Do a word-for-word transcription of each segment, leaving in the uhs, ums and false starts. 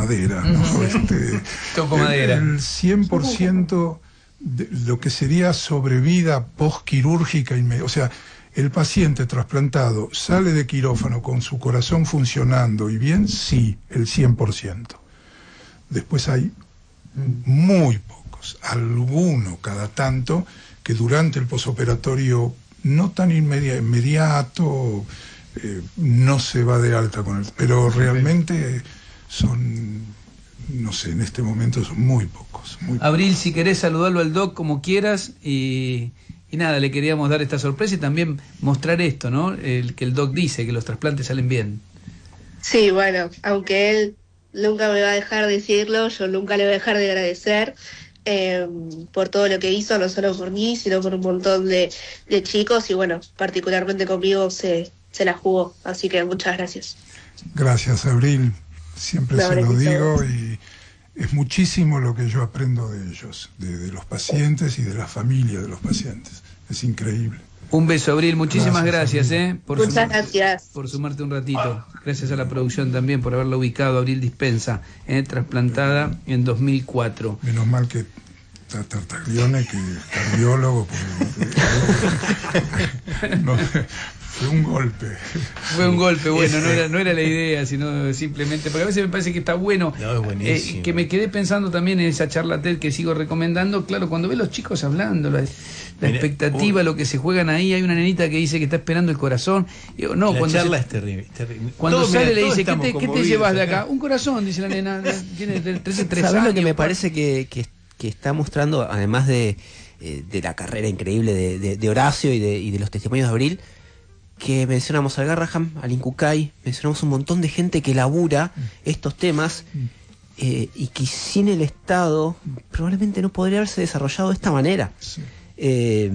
madera, ¿no? Este, Toco madera. El, el cien por ciento de lo que sería sobrevida postquirúrgica inmediata, o sea, el paciente trasplantado sale de quirófano con su corazón funcionando y bien, sí, el cien por ciento. Después hay muy pocos, alguno cada tanto, que durante el posoperatorio no tan inmedia, inmediato eh, no se va de alta con él, pero realmente son, no sé, en este momento son muy pocos. Muy Abril, pocos. si querés saludarlo al doc como quieras y, y nada, le queríamos dar esta sorpresa y también mostrar esto, ¿no? El que el doc dice, que los trasplantes salen bien. Sí, bueno, aunque él nunca me va a dejar decirlo, yo nunca le voy a dejar de agradecer eh, por todo lo que hizo, no solo por mí, sino por un montón de, de chicos y bueno, particularmente conmigo se, se la jugó, así que muchas gracias. Gracias, Abril, siempre No, se lo gracias a digo vos. y es muchísimo lo que yo aprendo de ellos, de, de los pacientes y de la familia de los pacientes, es increíble. Un beso, Abril, muchísimas gracias, Gracias, eh, por Muchas sumarte, gracias. por sumarte un ratito. Gracias a la producción también por haberla ubicado, Abril Dispensa, eh, trasplantada en dos mil cuatro. Menos mal que está Tartaglione, que es cardiólogo, porque no, fue un golpe. Fue un golpe, bueno, no era, no era la idea, sino simplemente, porque a veces me parece que está bueno, No, es buenísimo. eh, que me quedé pensando también en esa charla TED que sigo recomendando, claro, cuando ve los chicos hablando, la, la Mira, expectativa, uy. lo que se juegan ahí, hay una nenita que dice que está esperando el corazón, y digo, no, la cuando charla se- es terrible, terrible. Cuando Todos, sale mira, le todos dice, ¿qué estamos te, ¿qué te conmovidos llevas de acá? Un corazón, dice la nena, tiene trece, tres ¿Sabés años. lo que me pa- parece que, que, que está mostrando, además de, eh, de la carrera increíble de, de, de Horacio y de, y de los testimonios de Abril? Que mencionamos al Garraham, al Incucay, mencionamos un montón de gente que labura estos temas eh, y que sin el Estado probablemente no podría haberse desarrollado de esta manera. Sí. Eh,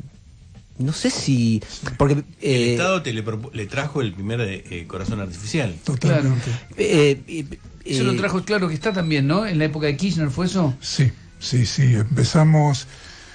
no sé si... porque El eh, Estado te le, propu- le trajo el primer eh, corazón artificial. Totalmente. eh, eh, Eso lo eh, trajo claro que está también, ¿no? En la época de Kirchner, ¿fue eso? Sí, sí, sí, empezamos,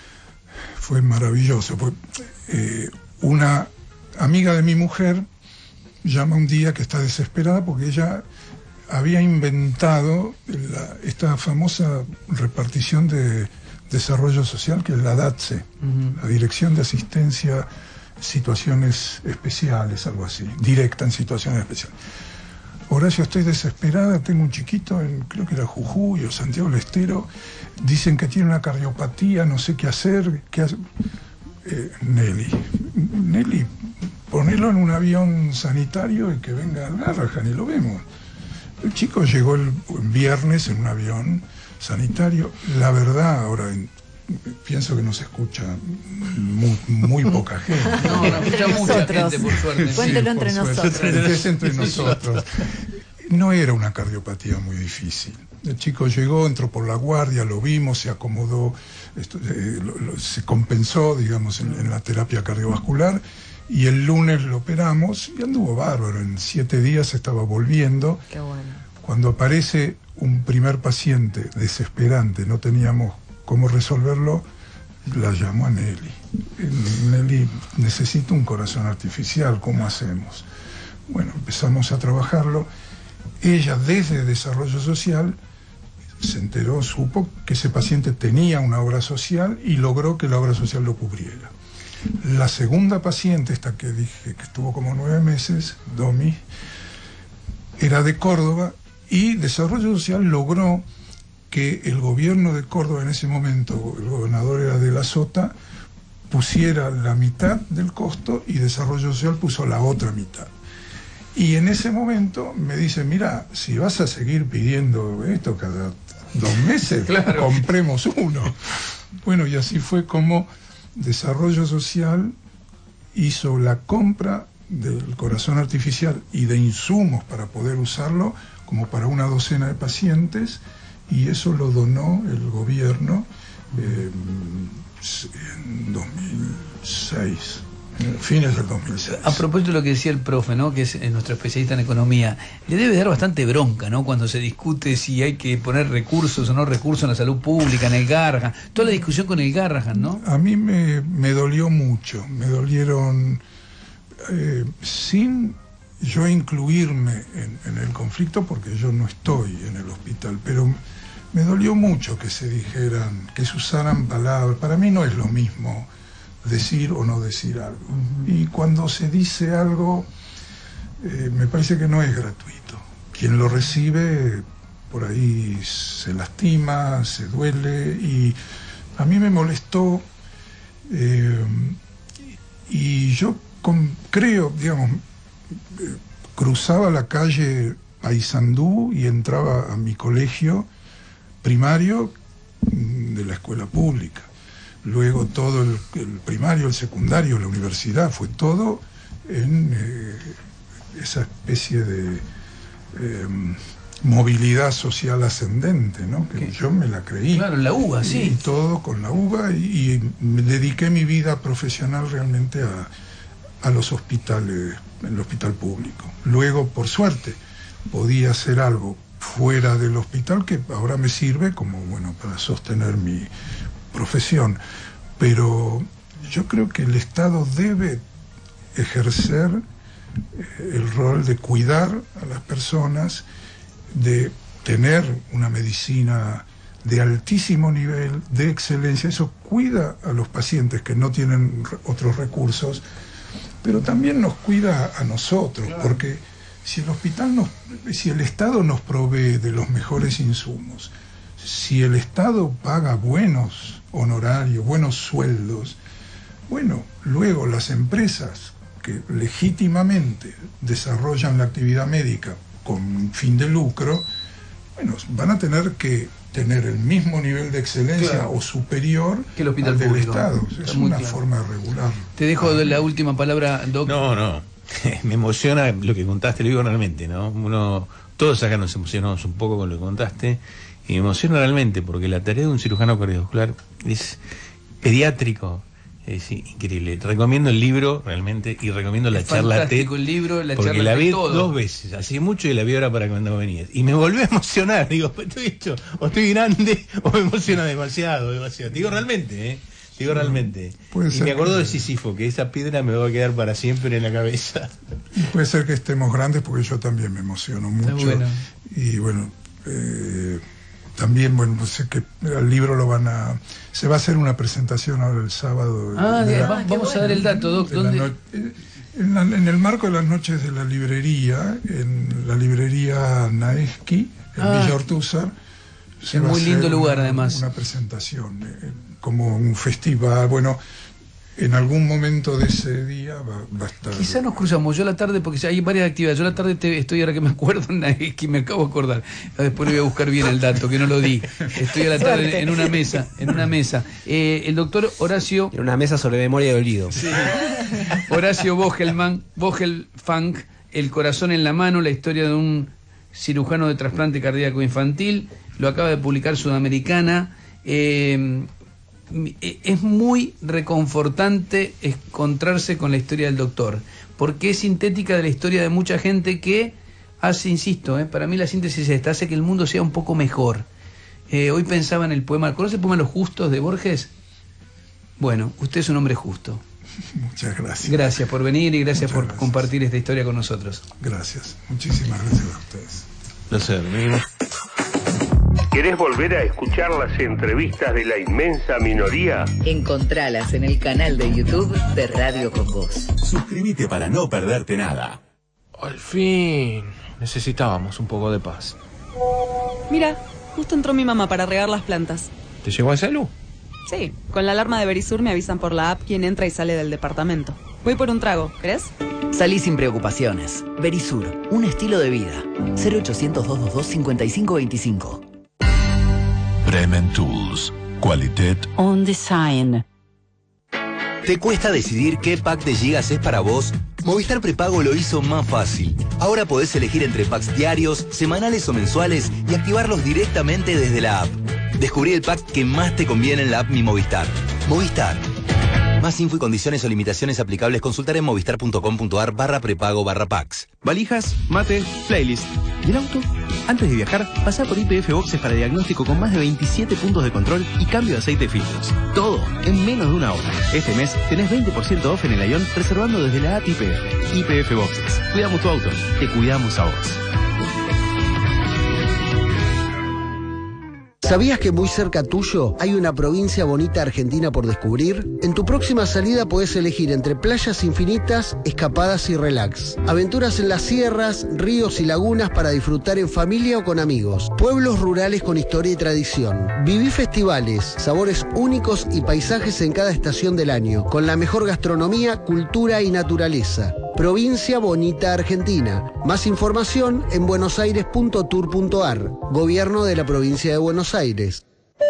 fue maravilloso. Fue, eh, una amiga de mi mujer llama un día que está desesperada porque ella había inventado la, esta famosa repartición de desarrollo social que es la DATSE, Uh-huh. la Dirección de Asistencia en Situaciones Especiales, algo así, directa en situaciones especiales. Horacio, estoy desesperada, tengo un chiquito, en, creo que era Jujuy o Santiago del Estero, dicen que tiene una cardiopatía, no sé qué hacer, qué hace. Eh, Nelly, Nelly, ponelo en un avión sanitario y que venga al Garrahan y lo vemos. El chico llegó el viernes en un avión sanitario, la verdad, ahora en, pienso que nos escucha muy, muy poca gente. No, no escucha mucha nosotros. gente, por suerte. Cuéntelo por entre suerte. nosotros. Es entre nosotros. No era una cardiopatía muy difícil. El chico llegó, entró por la guardia, lo vimos, se acomodó, esto, eh, lo, lo, se compensó, digamos, en, en la terapia cardiovascular, y el lunes lo operamos y anduvo bárbaro. En siete días estaba volviendo. Qué bueno. Cuando aparece un primer paciente desesperante, no teníamos cómo resolverlo, la llamó a Nelly. Nelly, necesito un corazón artificial, ¿cómo hacemos? Bueno, empezamos a trabajarlo. Ella, desde Desarrollo Social, se enteró, supo que ese paciente tenía una obra social y logró que la obra social lo cubriera. La segunda paciente, esta que dije que estuvo como nueve meses, Domi, era de Córdoba y Desarrollo Social logró que el gobierno de Córdoba en ese momento, el gobernador era de la Sota, pusiera la mitad del costo y Desarrollo Social puso la otra mitad. Y en ese momento me dice, mira, si vas a seguir pidiendo esto cada dos meses, Claro. compremos uno. Bueno, y así fue como Desarrollo Social hizo la compra del corazón artificial y de insumos para poder usarlo como para una docena de pacientes, y eso lo donó el gobierno eh, en dos mil seis, fines del dos mil seis. A propósito de lo que decía el profe, ¿no? Que es eh, nuestro especialista en economía, le debe dar bastante bronca, ¿no? Cuando se discute si hay que poner recursos o no recursos en la salud pública, en el Garrahan, toda la discusión con el Garrahan, ¿no? A mí me, me dolió mucho, me dolieron eh, sin yo incluirme en, en el conflicto porque yo no estoy en el hospital, pero me dolió mucho que se dijeran, que se usaran palabras. Para mí no es lo mismo decir o no decir algo. Y cuando se dice algo, eh, me parece que no es gratuito. Quien lo recibe, por ahí se lastima, se duele, y a mí me molestó, eh, y yo con, creo, digamos, eh, cruzaba la calle Paysandú y entraba a mi colegio primario de la escuela pública. Luego todo el, el primario, el secundario, la universidad, fue todo en eh, esa especie de eh, movilidad social ascendente, ¿no? Que yo me la creí. Claro, la uva, sí. Y todo con la uva, y, y me dediqué mi vida profesional realmente a, a los hospitales, en el hospital público. Luego, por suerte, podía hacer algo fuera del hospital que ahora me sirve como, bueno, para sostener mi profesión. Pero yo creo que el Estado debe ejercer eh, el rol de cuidar a las personas, de tener una medicina de altísimo nivel, de excelencia. Eso cuida a los pacientes que no tienen otros recursos, pero también nos cuida a nosotros, claro. Porque si el hospital nos, si el Estado nos provee de los mejores insumos, si el Estado paga buenos honorarios, buenos sueldos, bueno, luego las empresas que legítimamente desarrollan la actividad médica con fin de lucro, bueno, van a tener que tener el mismo nivel de excelencia, claro, o superior que el hospital al del público. Estado. Es una claro. forma de regular. Te dejo de la última palabra, Doc. No, no. Me emociona lo que contaste, lo digo realmente, ¿no? Uno, todos acá nos emocionamos un poco con lo que contaste, y me emociona realmente porque la tarea de un cirujano cardiovascular es pediátrico, es increíble. Recomiendo el libro realmente, y recomiendo la es charla TED, el libro, la porque charla la vi todo. dos veces, hace mucho, y la vi ahora para cuando venías, y me volvió a emocionar. Digo, estoy hecho, o estoy grande o me emociona demasiado, demasiado. Te digo realmente, ¿eh? Te digo realmente. Puede y ser me acuerdo que... de Sísifo, que esa piedra me va a quedar para siempre en la cabeza. Y puede ser que estemos grandes, porque yo también me emociono mucho. Bueno. Y bueno, eh, también, bueno, pues sé que el libro lo van a... Se va a hacer una presentación ahora el sábado. Ah, de de, la, vamos bueno. a dar el dato, Doc. ¿Dónde? No, en, la, en el marco de las noches de la librería, en la librería Naesky, en ah, Villa Ortúzar. Es muy lindo lugar, una, además. Una presentación, eh, como un festival. Bueno, en algún momento de ese día va, va a estar... Quizá nos cruzamos yo a la tarde, porque hay varias actividades. Yo a la tarde te, estoy, ahora que me acuerdo, en que me acabo de acordar. Después le voy a buscar bien el dato, que no lo di. Estoy a la tarde en, en una mesa, en una mesa. Eh, el doctor Horacio... En una mesa sobre memoria de olvido. Sí. Horacio Vogelman, Vogelfunk, El corazón en la mano, la historia de un cirujano de trasplante cardíaco infantil. Lo acaba de publicar Sudamericana. Eh, es muy reconfortante encontrarse con la historia del doctor, porque es sintética de la historia de mucha gente que hace, insisto, eh, para mí la síntesis es esta, hace que el mundo sea un poco mejor. Eh, hoy pensaba en el poema, ¿conoce el poema Los Justos de Borges? Bueno, usted es un hombre justo. Muchas gracias. Gracias por venir y gracias Muchas por gracias. compartir esta historia con nosotros. Gracias, muchísimas gracias a ustedes. Placer, venimos. ¿Querés volver a escuchar las entrevistas de la inmensa minoría? Encontralas en el canal de YouTube de Radio Con Voz. Suscríbete para no perderte nada. Al fin, necesitábamos un poco de paz. Mira, justo entró mi mamá para regar las plantas. ¿Te llegó a salud? Sí, con la alarma de Verisur me avisan por la app quién entra y sale del departamento. Voy por un trago, ¿crees? Salí sin preocupaciones. Verisur, un estilo de vida. cero ochocientos, doscientos veintidós, cincuenta y cinco veinticinco. Bremen Tools. Qualitat On Design. ¿Te cuesta decidir qué pack de gigas es para vos? Movistar Prepago lo hizo más fácil. Ahora podés elegir entre packs diarios, semanales o mensuales y activarlos directamente desde la app. Descubrí el pack que más te conviene en la app Mi Movistar. Movistar. Más info y condiciones o limitaciones aplicables consultar en movistar punto com punto ar barra prepago barra packs. Valijas, mate, playlist. ¿Y el auto? Antes de viajar, pasá por Y P F Boxes para diagnóstico con más de veintisiete puntos de control y cambio de aceite de filtros. Todo en menos de una hora. Este mes tenés veinte por ciento off en el Ion reservando desde la app Y P F. Y P F Boxes. Cuidamos tu auto. Te cuidamos a vos. ¿Sabías que muy cerca tuyo hay una provincia bonita argentina por descubrir? En tu próxima salida podés elegir entre playas infinitas, escapadas y relax. Aventuras en las sierras, ríos y lagunas para disfrutar en familia o con amigos. Pueblos rurales con historia y tradición. Viví festivales, sabores únicos y paisajes en cada estación del año, con la mejor gastronomía, cultura y naturaleza. Provincia Bonita Argentina. Más información en buenosaires punto tour punto ar. Gobierno de la Provincia de Buenos Aires.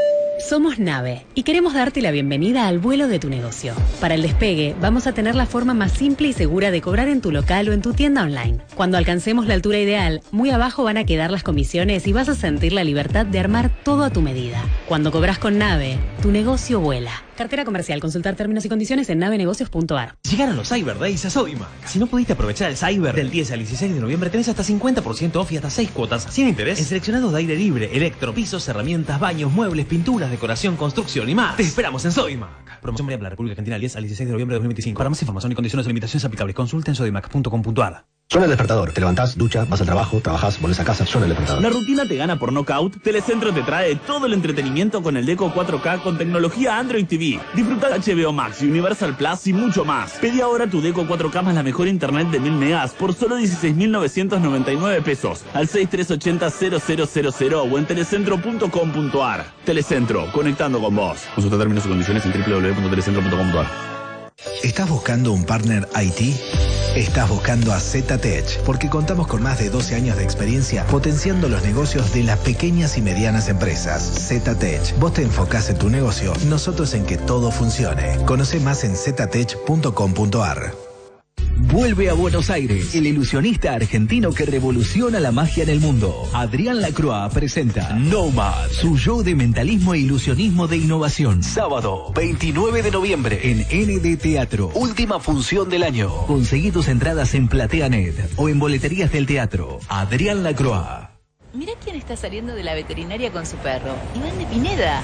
Somos Nave y queremos darte la bienvenida al vuelo de tu negocio. Para el despegue, vamos a tener la forma más simple y segura de cobrar en tu local o en tu tienda online. Cuando alcancemos la altura ideal, muy abajo van a quedar las comisiones y vas a sentir la libertad de armar todo a tu medida. Cuando cobras con Nave, tu negocio vuela. Cartera comercial. Consultar términos y condiciones en navenegocios punto ar. Llegaron los Cyber Days a Sodimac. Si no pudiste aprovechar el Cyber del diez al dieciséis de noviembre, tenés hasta cincuenta por ciento off y hasta seis cuotas sin interés en seleccionados de aire libre, electro, pisos, herramientas, baños, muebles, pinturas, decoración, construcción y más. Te esperamos en Sodimac. Promoción válida para la República Argentina del diez al dieciséis de noviembre de dos mil veinticinco. Para más información y condiciones o limitaciones aplicables, consulta en sodimac punto com punto ar. Suena el despertador. Te levantás, ducha, vas al trabajo, trabajás, volvés a casa, suena el despertador. ¿La rutina te gana por knockout? Telecentro te trae todo el entretenimiento con el Deco cuatro K con tecnología Android T V. Disfruta H B O Max, Universal Plus y mucho más. Pedí ahora tu Deco cuatro K más la mejor internet de mil megas por solo dieciséis mil novecientos noventa y nueve pesos al seis tres ocho cero cero cero cero cero o en telecentro punto com punto ar. Telecentro, conectando con vos. Consulta términos y condiciones en doble u doble u doble u punto telecentro punto com punto ar. ¿Estás buscando un partner I T? Estás buscando a Z-Tech, porque contamos con más de doce años de experiencia potenciando los negocios de las pequeñas y medianas empresas. Z-Tech, vos te enfocás en tu negocio, nosotros en que todo funcione. Conoce más en ztech punto com punto ar. Vuelve a Buenos Aires, el ilusionista argentino que revoluciona la magia en el mundo. Adrián Lacroix presenta Nomad, su show de mentalismo e ilusionismo de innovación. Sábado, veintinueve de noviembre, en N D Teatro. Última función del año. Conseguí tus entradas en PlateaNet o en boleterías del teatro. Adrián Lacroix. Mirá quién está saliendo de la veterinaria con su perro. Iván de Pineda.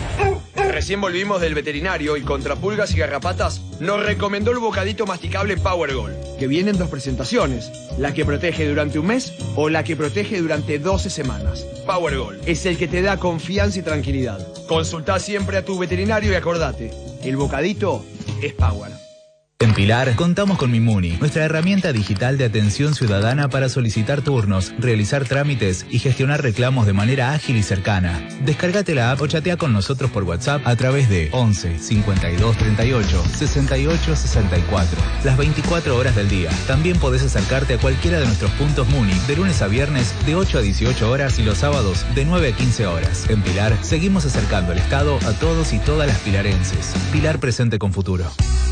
Recién volvimos del veterinario y contra pulgas y garrapatas nos recomendó el bocadito masticable Power Gold, que viene en dos presentaciones, la que protege durante un mes o la que protege durante doce semanas. Power Gold es el que te da confianza y tranquilidad. Consultá siempre a tu veterinario y acordate, el bocadito es Power. En Pilar, contamos con Mimuni, nuestra herramienta digital de atención ciudadana para solicitar turnos, realizar trámites y gestionar reclamos de manera ágil y cercana. Descárgate la app o chatea con nosotros por WhatsApp a través de once cincuenta y dos treinta y ocho sesenta y ocho sesenta y cuatro, las veinticuatro horas del día. También podés acercarte a cualquiera de nuestros puntos Muni, de lunes a viernes de ocho a dieciocho horas y los sábados de nueve a quince horas. En Pilar, seguimos acercando el Estado a todos y todas las pilarenses. Pilar presente con futuro.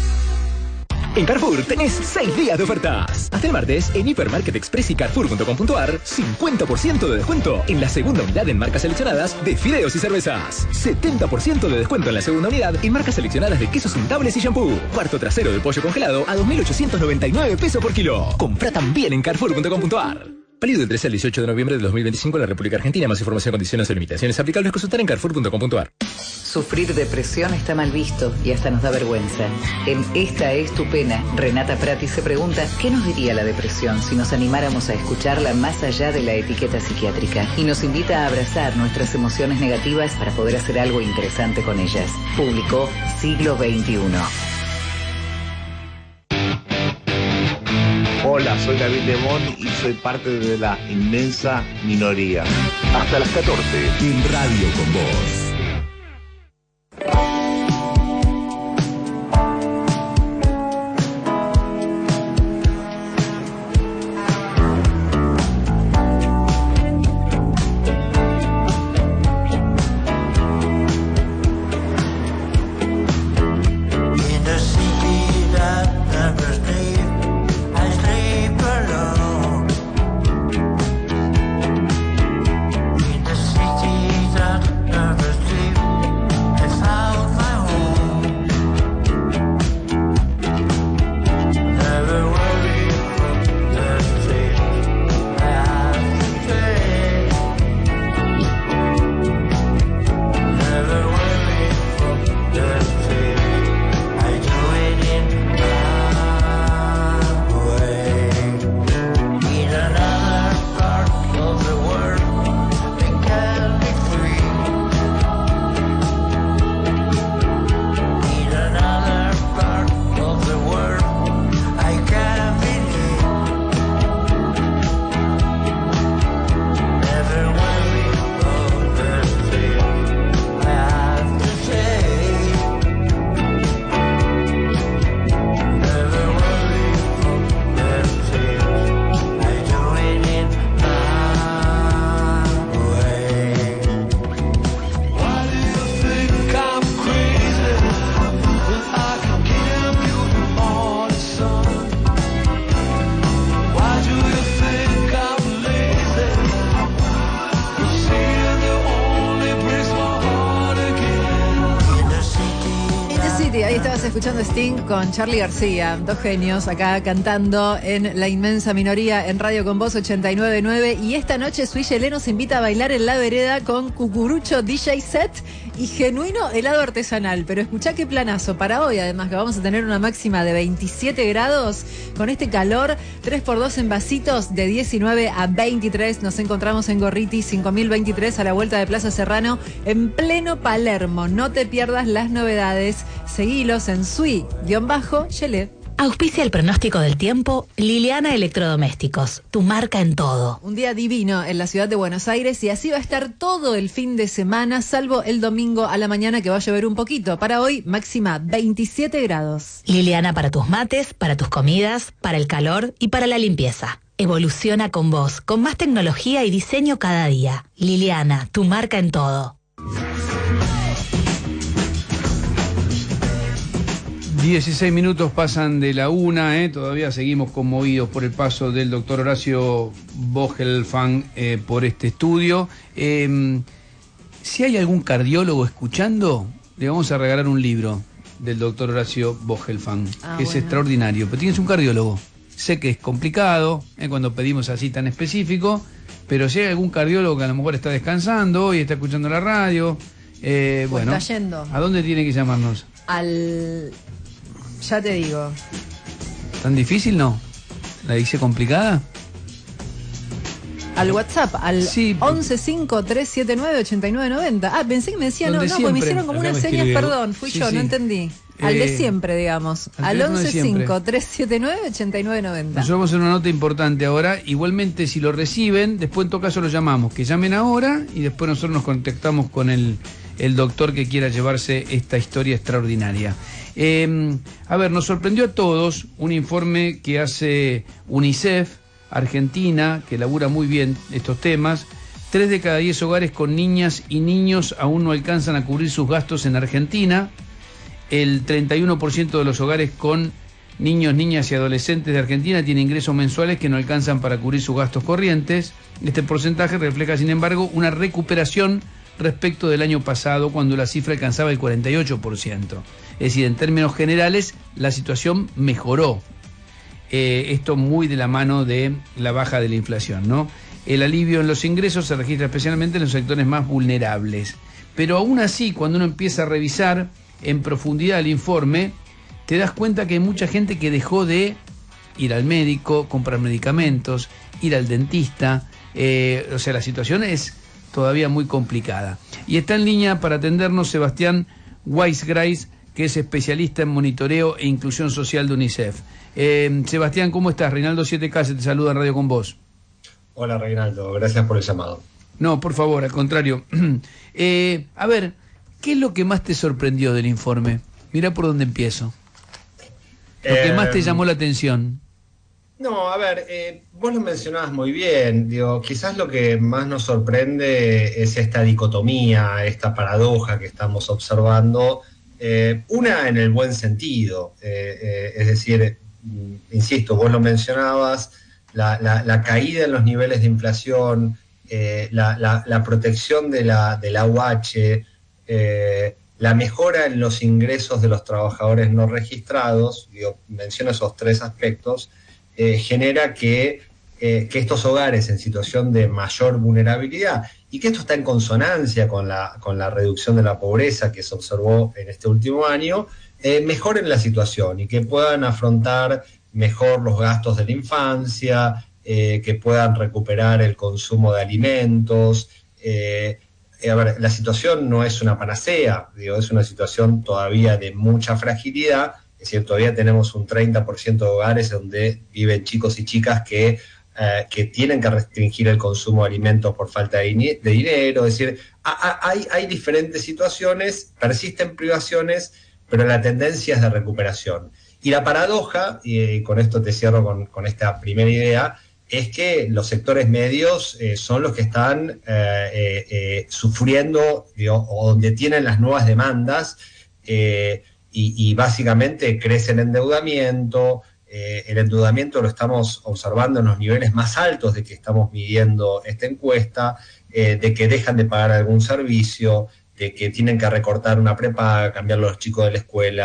En Carrefour tenés seis días de ofertas. Hasta el martes, en Hipermarket Express y Carrefour punto com punto ar, cincuenta por ciento de descuento en la segunda unidad en marcas seleccionadas de fideos y cervezas. setenta por ciento de descuento en la segunda unidad en marcas seleccionadas de quesos untables y shampoo. Cuarto trasero de pollo congelado a dos mil ochocientos noventa y nueve pesos por kilo. Compra también en Carrefour punto com punto ar. Válido del trece al dieciocho de noviembre de dos mil veinticinco en la República Argentina. Más información, condiciones y limitaciones aplicables, consultar en Carrefour punto com punto ar. Sufrir depresión está mal visto y hasta nos da vergüenza. En Esta es tu pena, Renata Prati se pregunta ¿qué nos diría la depresión si nos animáramos a escucharla más allá de la etiqueta psiquiátrica? Y nos invita a abrazar nuestras emociones negativas para poder hacer algo interesante con ellas. Publicó Siglo veintiuno. Hola, soy David Lemón y soy parte de la inmensa minoría. Hasta las catorce, en Radio con Vos. Never Estabas escuchando Sting con Charly García, dos genios acá cantando en La Inmensa Minoría en Radio Con Vos ochenta y nueve punto nueve. Y esta noche Sui Gelé nos invita a bailar en la vereda con Cucurucho D J Set y genuino helado artesanal. Pero escuchá qué planazo para hoy, además que vamos a tener una máxima de veintisiete grados. Con este calor, tres por dos en vasitos de diecinueve a veintitrés. Nos encontramos en Gorriti cinco mil veintitrés a la vuelta de Plaza Serrano en pleno Palermo. No te pierdas las novedades. Seguilos en Sui-Gelé. Auspicia el pronóstico del tiempo Liliana Electrodomésticos, tu marca en todo. Un día divino en la ciudad de Buenos Aires y así va a estar todo el fin de semana, salvo el domingo a la mañana que va a llover un poquito. Para hoy, máxima veintisiete grados. Liliana para tus mates, para tus comidas, para el calor y para la limpieza. Evoluciona con vos, con más tecnología y diseño cada día. Liliana, tu marca en todo. dieciséis minutos pasan de la una, ¿eh? Todavía seguimos conmovidos por el paso del doctor Horacio Vogelfang eh, por este estudio. Eh, si hay algún cardiólogo escuchando, le vamos a regalar un libro del doctor Horacio Vogelfang, ah, que es bueno. extraordinario, pero tienes un cardiólogo. Sé que es complicado, ¿eh? cuando pedimos así tan específico, pero si hay algún cardiólogo que a lo mejor está descansando y está escuchando la radio, eh, pues bueno, está yendo. ¿A dónde tiene que llamarnos? Al... Ya te digo. ¿Tan difícil no? ¿La hice complicada? Al WhatsApp, al sí, once cinco tres siete nueve ocho nueve nueve cero. Ah, pensé que me decía, no, no, pues me hicieron como unas señas, perdón, fui sí, yo, sí. no entendí. Al eh, de siempre, digamos. Al once cinco tres siete nueve ocho nueve nueve cero. Nosotros vamos a hacer una nota importante ahora. Igualmente, si lo reciben, después en todo caso lo llamamos. Que llamen ahora y después nosotros nos contactamos con el, el doctor que quiera llevarse esta historia extraordinaria. Eh, a ver, nos sorprendió a todos un informe que hace UNICEF Argentina, que elabora muy bien estos temas. Tres de cada diez hogares con niñas y niños aún no alcanzan a cubrir sus gastos en Argentina. El treinta y uno por ciento de los hogares con niños, niñas y adolescentes de Argentina tienen ingresos mensuales que no alcanzan para cubrir sus gastos corrientes. Este porcentaje refleja, sin embargo, una recuperación respecto del año pasado, cuando la cifra alcanzaba el cuarenta y ocho por ciento. Es decir, en términos generales, la situación mejoró. Eh, esto muy de la mano de la baja de la inflación, ¿no? El alivio en los ingresos se registra especialmente en los sectores más vulnerables. Pero aún así, cuando uno empieza a revisar en profundidad el informe, te das cuenta que hay mucha gente que dejó de ir al médico, comprar medicamentos, ir al dentista. Eh, o sea, la situación es todavía muy complicada. Y está en línea para atendernos Sebastián Weisgreis, que es especialista en monitoreo e inclusión social de UNICEF. Eh, Sebastián, ¿cómo estás? Reinaldo siete K te saluda en Radio Con Vos. Hola Reinaldo, gracias por el llamado. No, por favor, al contrario. eh, a ver, ¿qué es lo que más te sorprendió del informe? Mirá por dónde empiezo. Lo eh, que más te llamó la atención. No, a ver, eh, vos lo mencionabas muy bien. Digo, quizás lo que más nos sorprende es esta dicotomía, esta paradoja que estamos observando. Eh, una en el buen sentido, eh, eh, es decir, insisto, vos lo mencionabas, la, la, la caída en los niveles de inflación, eh, la, la, la protección de la, de la U H, eh, la mejora en los ingresos de los trabajadores no registrados, digo, menciono esos tres aspectos, eh, genera que, eh, que estos hogares en situación de mayor vulnerabilidad, y que esto está en consonancia con la, con la reducción de la pobreza que se observó en este último año, eh, mejoren la situación y que puedan afrontar mejor los gastos de la infancia, eh, que puedan recuperar el consumo de alimentos. Eh, a ver, la situación no es una panacea, digo, es una situación todavía de mucha fragilidad, es decir, todavía tenemos un treinta por ciento de hogares donde viven chicos y chicas que Eh, que tienen que restringir el consumo de alimentos por falta de, de dinero, es decir, a, a, hay, hay diferentes situaciones, persisten privaciones, pero la tendencia es de recuperación. Y la paradoja, y con esto te cierro con, con esta primera idea, es que los sectores medios eh, son los que están eh, eh, eh, sufriendo, digo, o donde tienen las nuevas demandas, eh, y, y básicamente crece el endeudamiento. Eh, el endeudamiento lo estamos observando en los niveles más altos de que estamos midiendo esta encuesta, eh, de que dejan de pagar algún servicio, de que tienen que recortar una prepaga, cambiar a los chicos de la escuela,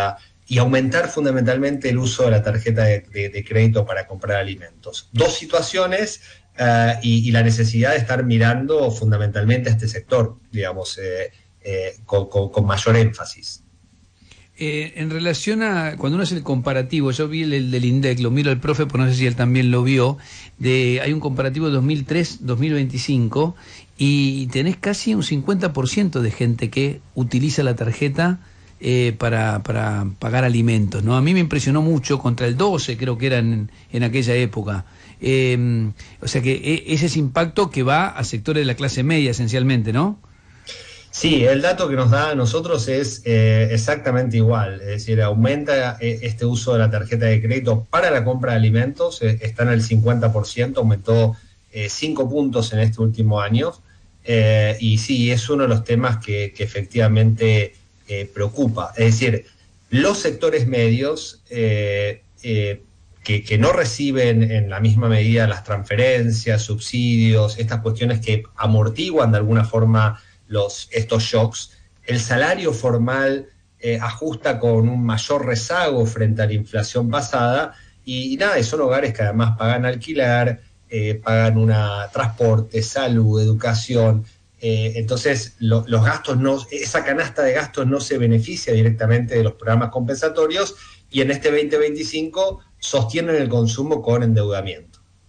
y aumentar fundamentalmente el uso de la tarjeta de, de, de crédito para comprar alimentos. Dos situaciones uh, y, y la necesidad de estar mirando fundamentalmente a este sector, digamos, eh, eh, con, con, con mayor énfasis. Eh, en relación a, cuando uno hace el comparativo, yo vi el, el del INDEC, lo miro al profe, pero no sé si él también lo vio, de, hay un comparativo dos mil tres a dos mil veinticinco y tenés casi un cincuenta por ciento de gente que utiliza la tarjeta eh, para, para pagar alimentos, ¿no? A mí me impresionó mucho, contra el doce creo que era en, en aquella época. Eh, o sea que e, ese es impacto que va a sectores de la clase media esencialmente, ¿no? Sí, el dato que nos da a nosotros es eh, exactamente igual, es decir, aumenta eh, este uso de la tarjeta de crédito para la compra de alimentos, eh, está en el cincuenta por ciento, aumentó eh, cinco puntos en este último año, eh, y sí, es uno de los temas que, que efectivamente eh, preocupa, es decir, los sectores medios eh, eh, que, que no reciben en la misma medida las transferencias, subsidios, estas cuestiones que amortiguan de alguna forma Los, estos shocks, el salario formal eh, ajusta con un mayor rezago frente a la inflación pasada y, y nada, son hogares que además pagan alquiler, eh, pagan una transporte, salud, educación, eh, entonces lo, los gastos no, esa canasta de gastos no se beneficia directamente de los programas compensatorios y en este veinte veinticinco sostienen el consumo con endeudamiento.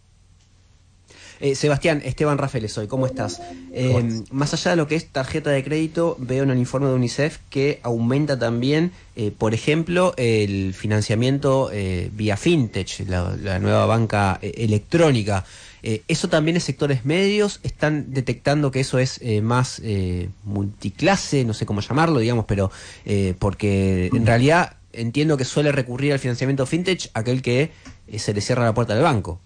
Eh, Sebastián, Esteban Rafael soy, ¿cómo estás? Eh, más allá de lo que es tarjeta de crédito, veo en el informe de UNICEF que aumenta también, eh, por ejemplo, el financiamiento eh, vía fintech, la, la nueva banca eh, electrónica. Eh, ¿Eso también es sectores medios? ¿Están detectando que eso es eh, más eh, multiclase, no sé cómo llamarlo, digamos, pero eh, porque en realidad entiendo que suele recurrir al financiamiento fintech aquel que eh, se le cierra la puerta del banco?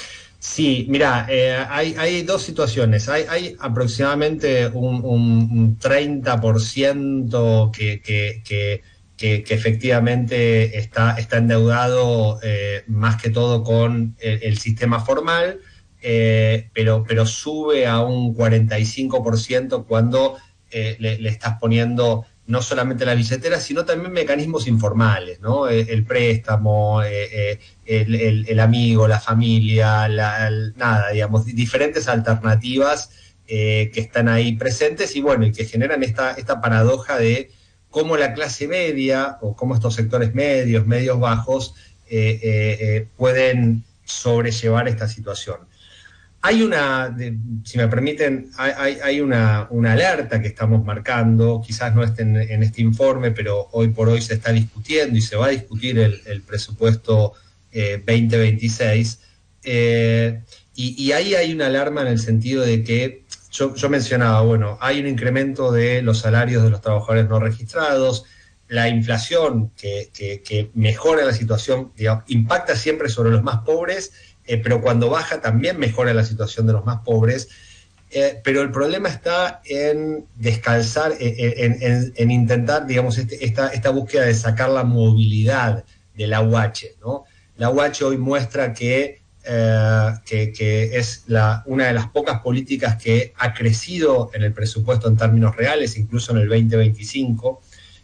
Sí, mira, eh, hay, hay dos situaciones. Hay, hay aproximadamente un, un, un treinta por ciento que, que, que, que, que efectivamente está, está endeudado eh, más que todo con el, el sistema formal, eh, pero, pero sube a un cuarenta y cinco por ciento cuando eh, le, le estás poniendo no solamente la billetera, sino también mecanismos informales, ¿no? El, el préstamo, eh, el, el, el amigo, la familia, la, el, nada, digamos, diferentes alternativas eh, que están ahí presentes y bueno, y que generan esta, esta paradoja de cómo la clase media o cómo estos sectores medios, medios bajos, eh, eh, eh, pueden sobrellevar esta situación. Hay una, de, si me permiten, hay, hay una, una alerta que estamos marcando, quizás no esté en, en este informe, pero hoy por hoy se está discutiendo y se va a discutir el, el presupuesto eh, veinte veintiséis, eh, y, y ahí hay una alarma en el sentido de que, yo, yo mencionaba, bueno, hay un incremento de los salarios de los trabajadores no registrados, la inflación que, que, que mejora la situación, digamos, impacta siempre sobre los más pobres, Eh, pero cuando baja también mejora la situación de los más pobres, eh, pero el problema está en descalzar, eh, en, en, en intentar, digamos, este, esta, esta búsqueda de sacar la movilidad de la U H, ¿no? La U H hoy muestra que, eh, que, que es la, una de las pocas políticas que ha crecido en el presupuesto en términos reales, incluso en el veinte veinticinco,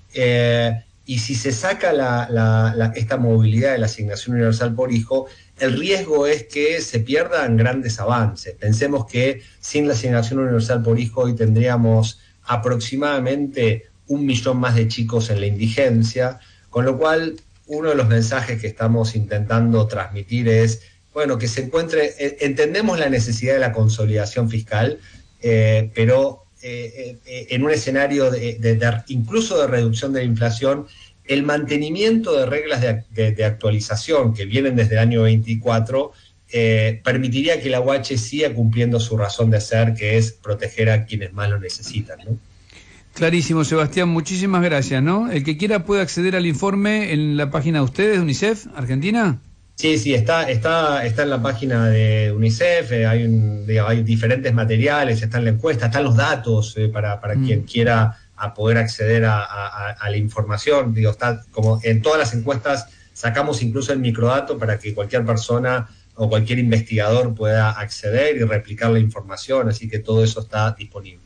eh, y si se saca la, la, la, esta movilidad de la asignación universal por hijo, el riesgo es que se pierdan grandes avances. Pensemos que sin la asignación universal por hijo hoy tendríamos aproximadamente un millón más de chicos en la indigencia, con lo cual uno de los mensajes que estamos intentando transmitir es, bueno, que se encuentre, entendemos la necesidad de la consolidación fiscal, eh, pero eh, eh, en un escenario de, de, de, incluso de reducción de la inflación, el mantenimiento de reglas de, de, de actualización que vienen desde el año veinticuatro eh, permitiría que la U H siga cumpliendo su razón de ser, que es proteger a quienes más lo necesitan, ¿no? Clarísimo, Sebastián, muchísimas gracias, ¿no? El que quiera puede acceder al informe en la página de ustedes, de UNICEF, Argentina. Sí, sí, está, está, está en la página de UNICEF, eh, hay, un, digamos, hay diferentes materiales, está en la encuesta, están los datos eh, para, para mm. quien quiera a poder acceder a, a, a la información. Digo, está como en todas las encuestas sacamos incluso el microdato para que cualquier persona o cualquier investigador pueda acceder y replicar la información, así que todo eso está disponible.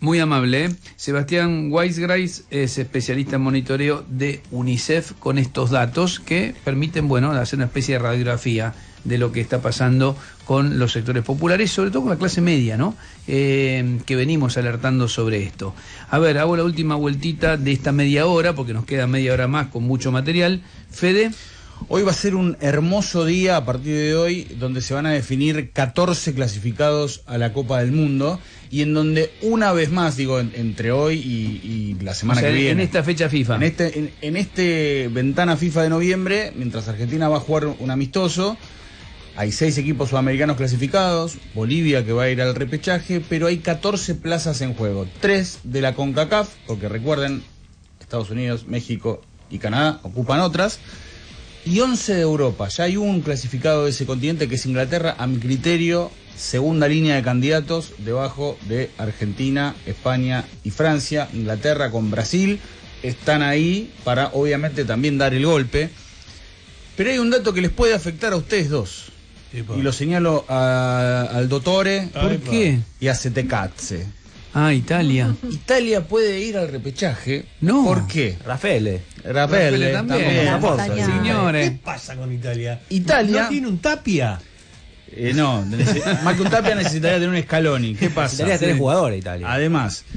Muy amable. ¿eh? Sebastián Weisgreis es especialista en monitoreo de UNICEF con estos datos que permiten, bueno, hacer una especie de radiografía de lo que está pasando con los sectores populares, sobre todo con la clase media, ¿no? Eh, que venimos alertando sobre esto. A ver, hago la última vueltita de esta media hora, porque nos queda media hora más con mucho material. Fede. Hoy va a ser un hermoso día a partir de hoy, donde se van a definir catorce clasificados a la Copa del Mundo, y en donde una vez más, digo, en, entre hoy y, y la semana o sea, que viene. En esta fecha FIFA. En este, en, en este ventana FIFA de noviembre, mientras Argentina va a jugar un amistoso, hay seis equipos sudamericanos clasificados, Bolivia que va a ir al repechaje, pero hay catorce plazas en juego. tres de la CONCACAF, porque recuerden, Estados Unidos, México y Canadá ocupan otras, y once de Europa. Ya hay un clasificado de ese continente que es Inglaterra, a mi criterio, segunda línea de candidatos, debajo de Argentina, España y Francia. Inglaterra con Brasil están ahí para obviamente también dar el golpe. Pero hay un dato que les puede afectar a ustedes dos. Y lo señalo a, al Dottore. ¿Por qué? Y a Setecazze. Ah, Italia. Italia puede ir al repechaje. No. ¿Por qué? Rafael. Rafael también. también. Señores. ¿Qué pasa con Italia? Italia. ¿No tiene un Tapia? Eh, no, más que un Tapia necesitaría tener un Scaloni. ¿Qué pasa? Necesitaría tener jugadores Italia. Además,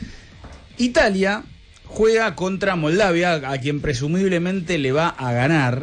Italia juega contra Moldavia, a quien presumiblemente le va a ganar.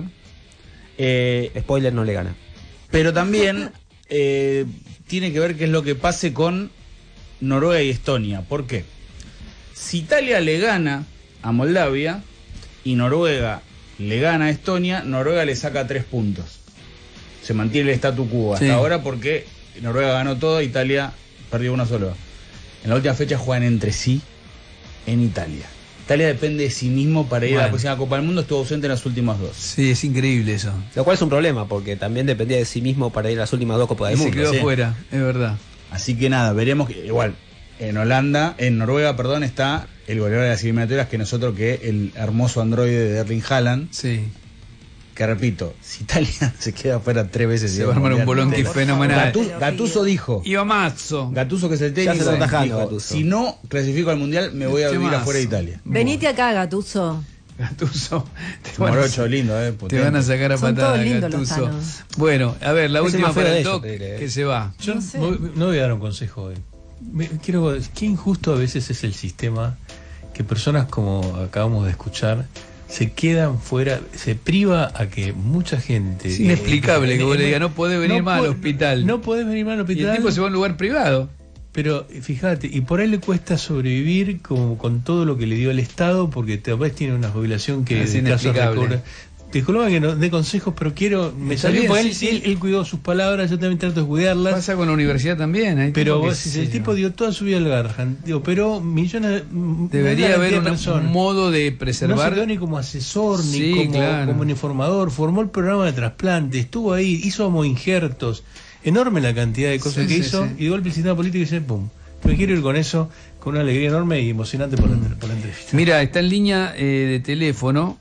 Eh, Spoiler, no le gana. Pero también eh, tiene que ver qué es lo que pase con Noruega y Estonia. ¿Por qué? Si Italia le gana a Moldavia y Noruega le gana a Estonia, Noruega le saca tres puntos. Se mantiene el statu quo hasta sí. ahora porque Noruega ganó todo, Italia perdió uno solo. En la última fecha juegan entre sí en Italia. Italia depende de sí mismo para ir bueno. a la próxima Copa del Mundo, estuvo ausente en las últimas dos. Sí, es increíble eso. Lo cual es un problema, porque también dependía de sí mismo para ir a las últimas dos Copas del y Mundo. Se quedó sí. fuera, es verdad. Así que nada, veremos que igual en Holanda, en Noruega, perdón, está el goleador de las eliminatorias, que nosotros que el hermoso androide de Erling Haaland. Sí. Que repito, si Italia se queda fuera tres veces se va a armar un bolonqui fenomenal. Gattuso, Gattuso dijo. Iba Mazzo. Gattuso, que es el técnico, se tajando, dijo, si no clasifico al mundial, me voy a vivir Mazzo. afuera de Italia. Venite acá, Gattuso. Gattuso. Te, Morocho, lindo, eh, te van a sacar a patada, Gattuso. Bueno, a ver, la es última para el ellos, Doc, diré, eh. que se va. Yo no, sé. no, no voy a dar un consejo hoy. Me, quiero, qué injusto a veces es el sistema que personas como acabamos de escuchar se quedan fuera, se priva a que mucha gente... Es inexplicable eh, que vos le digas, no podés venir no más al hospital. No podés venir más al hospital. Y el tipo se va a un lugar privado. Pero fíjate, y por ahí le cuesta sobrevivir como con todo lo que le dio el Estado, porque tal vez tiene una jubilación que es inexplicable. Disculpa que no dé consejos, pero quiero... Me salió bien, porque sí, él, sí. él, él cuidó sus palabras, yo también trato de cuidarlas. Pasa con la universidad también. Hay pero vos, si el tipo dio toda su vida al Garjan, digo, pero millones... Debería haber un, un modo de preservar... No se quedó ni como asesor, ni sí, como, claro. como un informador, formó el programa de trasplante, estuvo ahí, hizo como injertos. Enorme la cantidad de cosas sí, que sí, hizo, sí. y de golpe el sistema político dice, pum. Me quiero ir con eso, con una alegría enorme y emocionante por la, por la entrevista. Mira, está en línea eh, de teléfono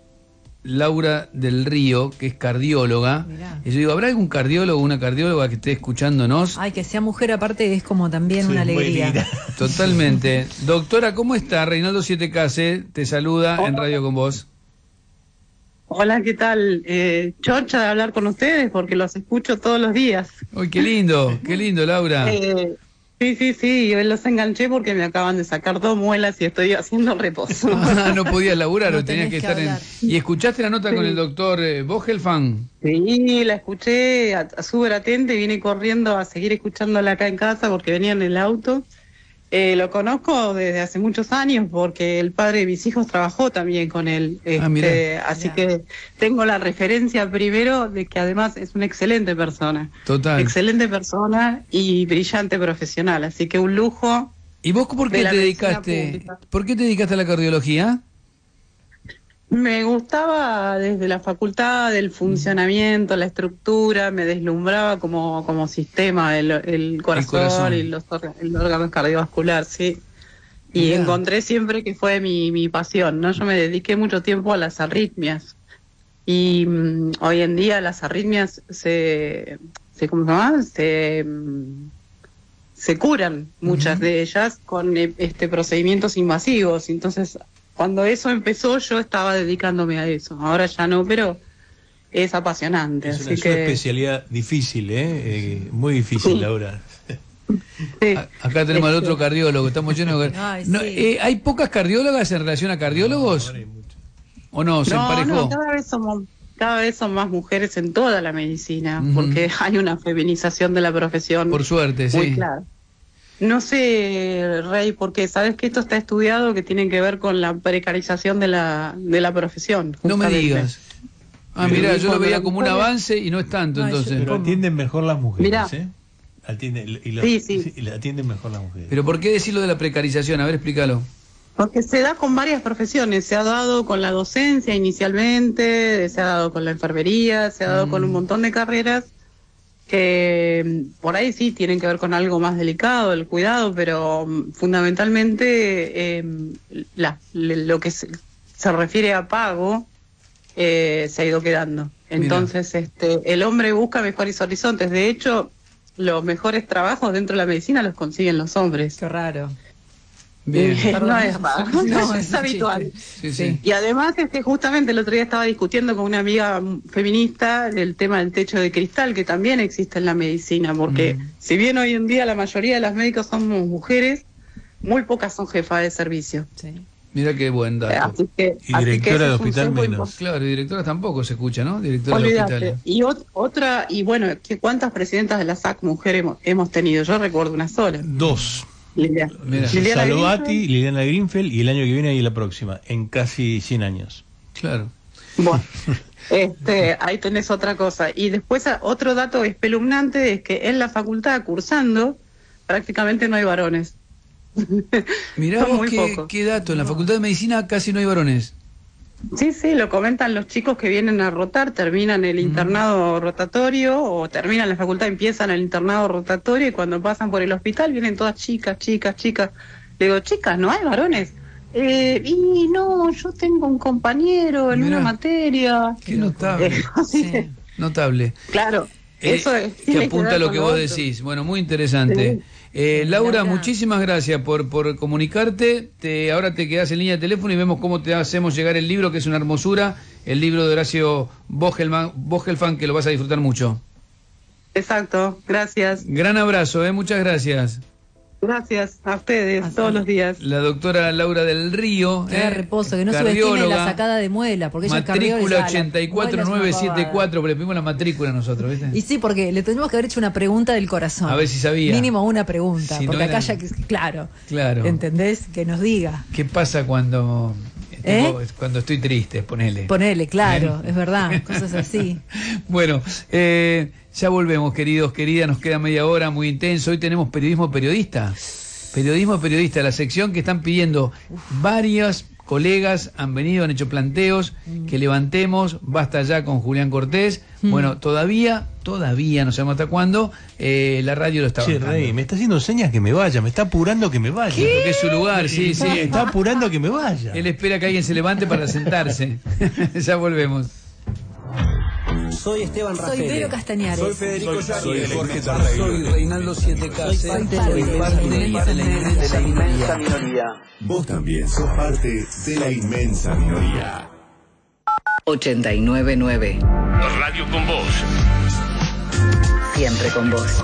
Laura del Río, que es cardióloga. Mirá. Y yo digo, ¿habrá algún cardiólogo o una cardióloga que esté escuchándonos? Ay, que sea mujer aparte es como también sí, una alegría. Totalmente. Doctora, ¿cómo está? Reinaldo siete K C te saluda Hola. en Radio con vos. Hola, ¿qué tal? Eh, chocha de hablar con ustedes porque los escucho todos los días. Uy, qué lindo, qué lindo, Laura. Eh, Sí, sí, sí, yo los enganché porque me acaban de sacar dos muelas y estoy haciendo reposo. Ah, no podías laburar, no o tenías que, que estar hablar. en... ¿Y escuchaste la nota sí. con el doctor eh, Vogelfang? Sí, la escuché súper atenta y vine corriendo a seguir escuchándola acá en casa porque venía en el auto. Eh, lo conozco desde hace muchos años porque el padre de mis hijos trabajó también con él. Este, ah, así ya. que tengo la referencia primero de que además es una excelente persona. Total. Excelente persona y brillante profesional. Así que un lujo. ¿Y vos por qué te dedicaste? ¿Por qué te dedicaste a la cardiología? Me gustaba desde la facultad el funcionamiento, la estructura, me deslumbraba como, como sistema el, el, corazón, el corazón y los el órgano cardiovascular, sí. Y yeah. encontré siempre que fue mi, mi pasión, ¿no? Yo me dediqué mucho tiempo a las arritmias. Y um, hoy en día las arritmias se, se ¿cómo se llama? Se, um, se curan muchas uh-huh. de ellas con eh, este procedimientos invasivos. Entonces, cuando eso empezó, yo estaba dedicándome a eso. Ahora ya no, pero es apasionante. Es así una, es que... una especialidad difícil, ¿eh? eh muy difícil, sí. Laura. Sí. Acá tenemos al otro cardiólogo, estamos llenos de... Ay, no, sí. eh, ¿Hay pocas cardiólogas en relación a cardiólogos? No, ¿o no? ¿Se no, emparejó? No, cada vez somos, cada vez son más mujeres en toda la medicina, uh-huh. porque hay una feminización de la profesión. Por suerte, muy sí. Clara. No sé, Rey, porque sabes que esto está estudiado que tiene que ver con la precarización de la, de la profesión. No me digas. Ah, mira, yo lo veía como un avance y no es tanto, Ay, entonces. Pero atienden mejor las mujeres, mirá. ¿eh? Atienden, y los, sí, sí. Y atienden mejor las mujeres. Pero ¿por qué decirlo de la precarización? A ver, explícalo. Porque se da con varias profesiones. Se ha dado con la docencia inicialmente, se ha dado con la enfermería, se ha dado mm. con un montón de carreras que por ahí sí tienen que ver con algo más delicado, el cuidado, pero fundamentalmente eh, la, lo que se, se refiere a pago eh, se ha ido quedando. Entonces, este, el hombre busca mejores horizontes. De hecho, los mejores trabajos dentro de la medicina los consiguen los hombres. Qué raro. Bien. Eh, no es raro, no, no, es, es habitual. Sí, sí. Y además, este, justamente el otro día estaba discutiendo con una amiga feminista el tema del techo de cristal, que también existe en la medicina, porque mm. si bien hoy en día la mayoría de las médicos somos mujeres, muy pocas son jefas de servicio. Sí. Mira qué buen dato. Así que, y directora de hospital menos. Importante. Claro, y directora tampoco se escucha, ¿no? Directora Olvídate. de hospital. Y ot otra, y bueno, ¿qué, ¿cuántas presidentas de la S A C mujeres hemos, hemos tenido? Yo recuerdo una sola. Dos. Liliana, Liliana Salvati, Liliana Greenfeld, y el año que viene y la próxima, en casi cien años. Claro. Bueno, este, ahí tenés otra cosa. Y después otro dato espeluznante es que en la facultad cursando prácticamente no hay varones. Mirá vos qué, qué dato, en la Facultad de Medicina casi no hay varones. Sí, sí, lo comentan los chicos que vienen a rotar, terminan el internado mm. rotatorio o terminan la facultad, empiezan el internado rotatorio y cuando pasan por el hospital vienen todas chicas, chicas, chicas. Le digo, chicas, ¿no hay varones? Eh, y no, yo tengo un compañero en Mirá, una materia. Qué notable. Eh, así sí. que, notable. Claro. Eh, eso es, que apunta a lo que vos otro. decís. Bueno, muy interesante. Sí. Eh, Laura, Laura, muchísimas gracias por, por comunicarte. Te, ahora te quedás en línea de teléfono y vemos cómo te hacemos llegar el libro, que es una hermosura, el libro de Horacio Vogelman, Vogelfan, que lo vas a disfrutar mucho. Exacto, gracias. Gran abrazo, eh, muchas gracias. Gracias a ustedes, Hasta todos los días. La doctora Laura del Río. Qué eh, reposo, que no subestime la sacada de muela, porque ella es matrícula ochenta y cuatro nueve setenta y cuatro, le pedimos la matrícula nosotros, ¿viste? Y sí, porque le tenemos que haber hecho una pregunta del corazón. A ver si sabía. Mínimo una pregunta, si porque no acá era... ya, claro, claro. ¿Entendés? Que nos diga. ¿Qué pasa cuando... ¿Eh? Tengo, cuando estoy triste, ponele. Ponele, claro, ¿Eh? Es verdad, cosas así. Bueno, eh, ya volvemos, queridos, queridas, nos queda media hora, muy intenso. Hoy tenemos periodismo periodista. Periodismo periodista, la sección que están pidiendo varios colegas, han venido, han hecho planteos, mm. que levantemos, basta ya con Julián Cortés. Mm. Bueno, todavía, todavía, no sabemos hasta cuándo, eh, la radio lo está bajando. Che, Rey, me está haciendo señas que me vaya, me está apurando que me vaya. ¿Qué? Porque es su lugar, sí, sí. Está apurando que me vaya. Él espera que alguien se levante para sentarse. Ya volvemos. Soy Esteban Rafael. Soy Vero Castañares. Soy Federico Soy, soy Jorge Tarrey. Soy Reinaldo Siete Casas. Soy parte de la inmensa minoría. Vos también sos parte de la inmensa minoría. ochenta y nueve nueve. Radio con vos. Siempre con vos.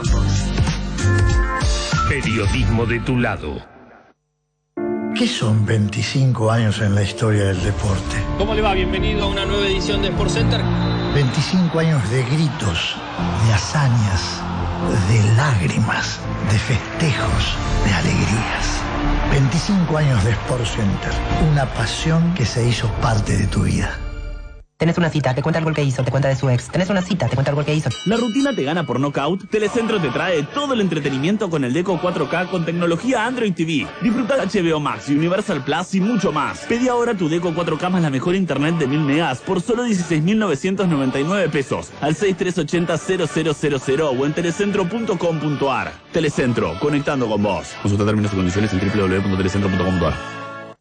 Periodismo de tu lado. ¿Qué son veinticinco años en la historia del deporte? ¿Cómo le va? Bienvenido a una nueva edición de Sport Center. veinticinco años de gritos, de hazañas, de lágrimas, de festejos, de alegrías. veinticinco años de Sport Center, una pasión que se hizo parte de tu vida. Tenés una cita, te cuenta el gol que hizo, te cuenta de su ex. Tenés una cita, te cuenta el gol que hizo. ¿La rutina te gana por nocaut? Telecentro te trae todo el entretenimiento con el Deco cuatro K con tecnología Android T V. Disfruta H B O Max, Universal Plus y mucho más. Pedí ahora tu Deco cuatro K más la mejor internet de mil megas por solo dieciséis mil novecientos noventa y nueve pesos al seis tres ocho cero cero cero cero cero o en telecentro punto com punto ar. Telecentro, conectando con vos. Consulta términos y condiciones en doble u doble u doble u punto telecentro punto com punto ar.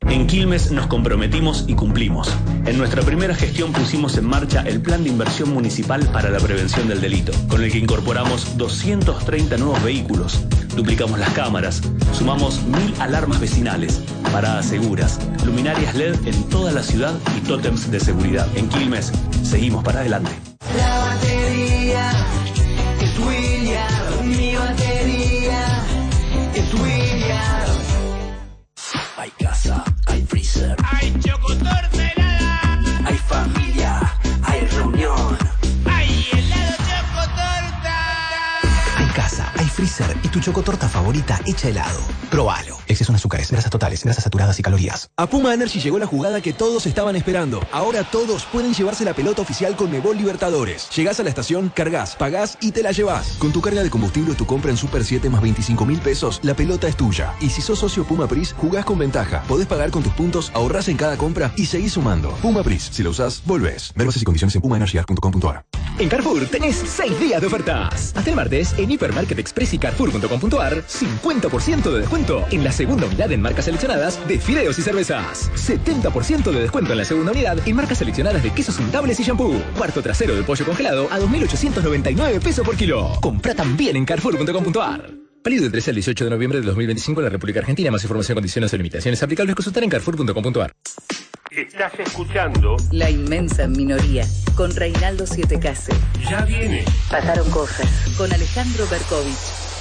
En Quilmes nos comprometimos y cumplimos. En nuestra primera gestión pusimos en marcha el Plan de Inversión Municipal para la Prevención del Delito, con el que incorporamos doscientos treinta nuevos vehículos, duplicamos las cámaras, sumamos mil alarmas vecinales, paradas seguras, luminarias L E D en toda la ciudad y tótems de seguridad. En Quilmes, seguimos para adelante. La batería es William, mi batería es William. Hay casa, hay freezer, hay chocotorta helada, hay familia, hay reunión, hay helado chocotorta. hay casa, hay freezer y tu chocotorta favorita hecha helado. Probalo. Exceso en azúcares, grasas totales, grasas saturadas y calorías. A Puma Energy llegó la jugada que todos estaban esperando. Ahora todos pueden llevarse la pelota oficial Conmebol Libertadores. Llegás a la estación, cargas, pagás y te la llevás. Con tu carga de combustible o tu compra en Super siete más veinticinco mil pesos, la pelota es tuya. Y si sos socio Puma Pris, jugás con ventaja. Podés pagar con tus puntos, ahorrás en cada compra y seguís sumando. Puma Pris, si lo usás, volvés. Ver bases y condiciones en puma energy punto com punto a r. En Carrefour tenés seis días de ofertas. Hasta el martes, en Hipermarket Express y Carrefour punto com punto a r, cincuenta por ciento de descuento en la segunda unidad en marcas seleccionadas de fideos y cervezas. setenta por ciento de descuento en la segunda unidad en marcas seleccionadas de quesos untables y shampoo. Cuarto trasero de pollo congelado a dos mil ochocientos noventa y nueve pesos por kilo. Compra también en Carrefour punto com punto a r. Válido del trece al dieciocho de noviembre de dos mil veinticinco en la República Argentina. Más información, condiciones o limitaciones aplicables. Consultar en Carrefour punto com punto a r. Estás escuchando La Inmensa Minoría con Reinaldo Siete Case. Ya viene. Pasaron cosas con Alejandro Berkovich.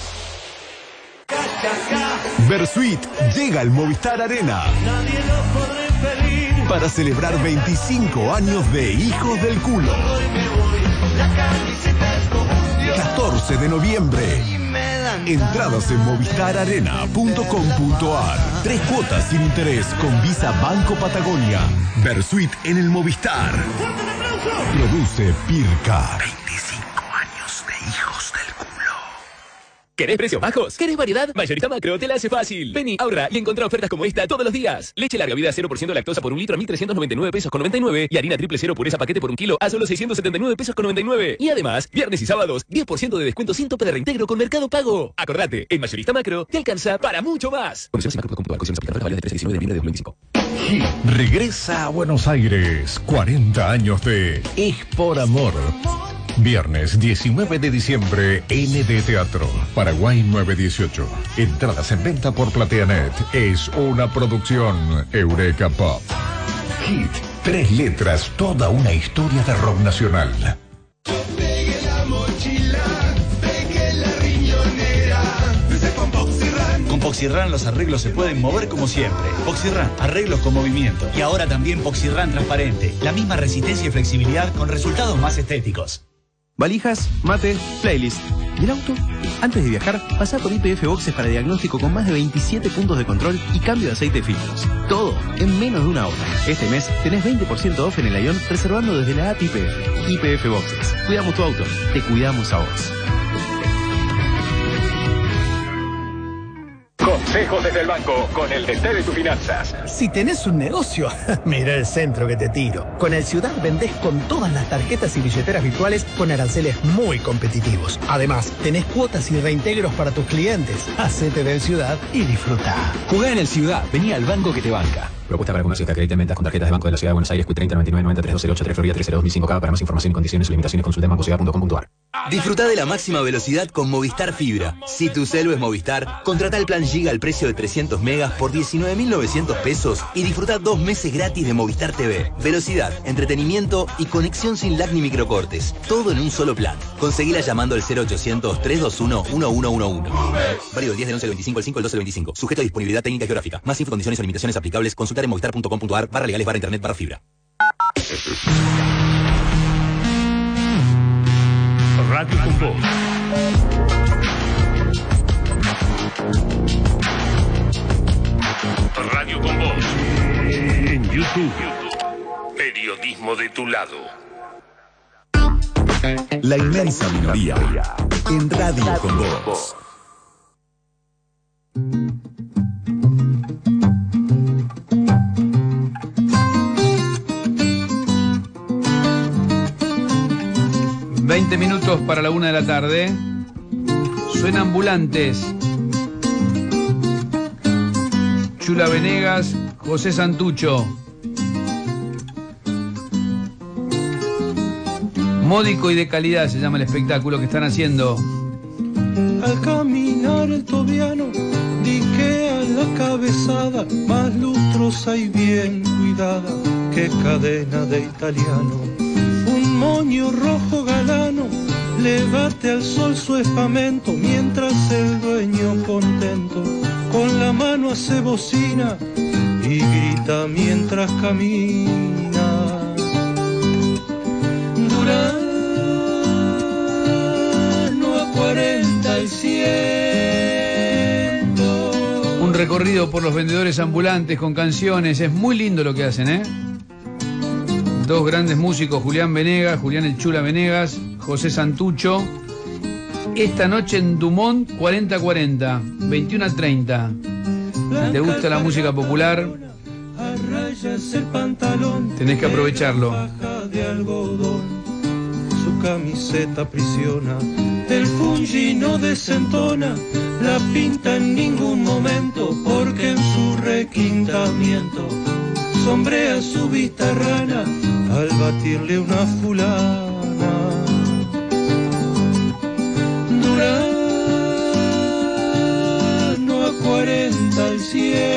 Versuit llega al Movistar Arena para celebrar veinticinco años de Hijos del Culo. catorce de noviembre. Entradas en movistar arena punto com punto a r. Tres cuotas sin interés con Visa Banco Patagonia. Versuit en el Movistar. Produce Pircar. veinticinco años de Hijos del Culo. ¿Querés precios bajos? ¿Querés variedad? Mayorista Macro te la hace fácil. Vení, ahorra y encontrá ofertas como esta todos los días. Leche larga vida cero por ciento lactosa por un litro a mil trescientos noventa y nueve pesos con noventa y nueve. Y harina triple cero pureza paquete por un kilo a solo seiscientos setenta y nueve pesos con noventa y nueve. Y además, viernes y sábados, diez por ciento de descuento sin tope de reintegro con Mercado Pago. Acordate, en Mayorista Macro te alcanza para mucho más. Condiciones en macro punto com punto a r. Condiciones aplicables. Válidas del trece al diecinueve de noviembre de dos mil veinticinco. Regresa a Buenos Aires. cuarenta años de Es por Amor. Viernes diecinueve de diciembre, N D Teatro, Paraguay nueve dieciocho. Entradas en venta por PlateaNet. Es una producción Eureka Pop. Hit, tres letras, toda una historia de rock nacional. Pegué la mochila, pegué la riñonera, desde con Poxirran. Con Poxirran los arreglos se pueden mover como siempre. Poxirran, arreglos con movimiento. Y ahora también Poxirran transparente. La misma resistencia y flexibilidad con resultados más estéticos. Valijas, mate, playlist. ¿Y el auto? Antes de viajar, pasá por I P F Boxes para diagnóstico con más de veintisiete puntos de control y cambio de aceite de filtros. Todo en menos de una hora. Este mes tenés veinte por ciento off en el Ion reservando desde la app I P F. I P F Boxes. Cuidamos tu auto. Te cuidamos a vos. Consejos desde el banco con el D T de tus finanzas. Si tenés un negocio, mira el centro que te tiro. Con el Ciudad vendés con todas las tarjetas y billeteras virtuales con aranceles muy competitivos. Además, tenés cuotas y reintegros para tus clientes. Hacete del Ciudad y disfruta. Jugá en el Ciudad. Vení al banco que te banca. Propuesta para comercio que acredite en ventas con tarjetas de Banco de la Ciudad de Buenos Aires, Q treinta noventa y nueve noventa y tres dos cero ocho tres Florida tres cero dos mil cinco K. Para más información y condiciones y limitaciones consulta en banco ciudad punto com punto a r. Disfruta de la máxima velocidad con Movistar Fibra. Si tu celu es Movistar, contrata el plan Giga al precio de trescientos megas por diecinueve mil novecientos pesos y disfruta dos meses gratis de Movistar T V. Velocidad, entretenimiento y conexión sin lag ni microcortes. Todo en un solo plan. Conseguila llamando al cero ochocientos tres dos uno uno uno uno uno. Válido el diez del once del veinticinco al cinco del doce del veinticinco. Sujeto a disponibilidad técnica y geográfica. Más info, condiciones o limitaciones aplicables. Consultar en movistar punto com punto a r barra legales barra internet barra fibra. Radio con Voz. Radio con Voz. En YouTube. Periodismo de tu lado. La Inmensa Minoría. En Radio con Voz. veinte minutos para la una de la tarde. Suena Ambulantes. Chula Venegas, José Santucho. Módico y de calidad se llama el espectáculo que están haciendo. Al caminar el tobiano, diquea la cabezada, más lustrosa y bien cuidada que cadena de italiano. Un moño rojo galano le bate al sol su espamento, mientras el dueño contento con la mano hace bocina y grita mientras camina. Durano a cuarenta y ciento. Un recorrido por los vendedores ambulantes con canciones. Es muy lindo lo que hacen, ¿eh? Dos grandes músicos, Julián Venegas, Julián el Chula Venegas, José Santucho. Esta noche en Dumont cuarenta cuarenta, veintiuno a treinta. Si te gusta la música popular, tenés que aprovecharlo. Su camiseta aprisiona, el fungi no desentona, la pinta en ningún momento, porque en su requintamiento sombrea su vista rana al batirle una fulana. Durano a cuarenta y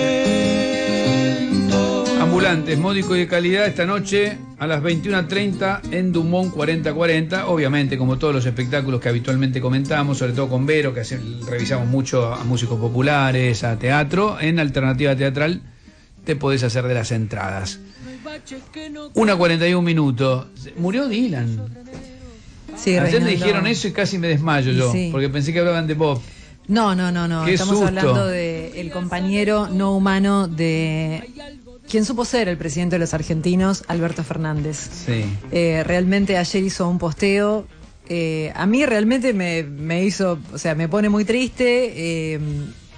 ciento. Ambulantes, módico y de calidad esta noche a las veintiuno a treinta en Dumont cuarenta cuarenta. Obviamente, como todos los espectáculos que habitualmente comentamos, sobre todo con Vero, que hace, revisamos mucho a músicos populares, a teatro. En Alternativa Teatral te podés hacer de las entradas. una cuarenta y un minutos. Murió Dylan. Sí, Ayer Reinaldo. me dijeron eso y casi me desmayo yo, Sí. porque pensé que hablaban de Bob. No, no, no, no. Qué Estamos susto. hablando de el compañero no humano de quien supo ser el presidente de los argentinos, Alberto Fernández. Sí. Eh, realmente ayer hizo un posteo. Eh, a mí realmente me, me hizo, o sea, me pone muy triste. Eh,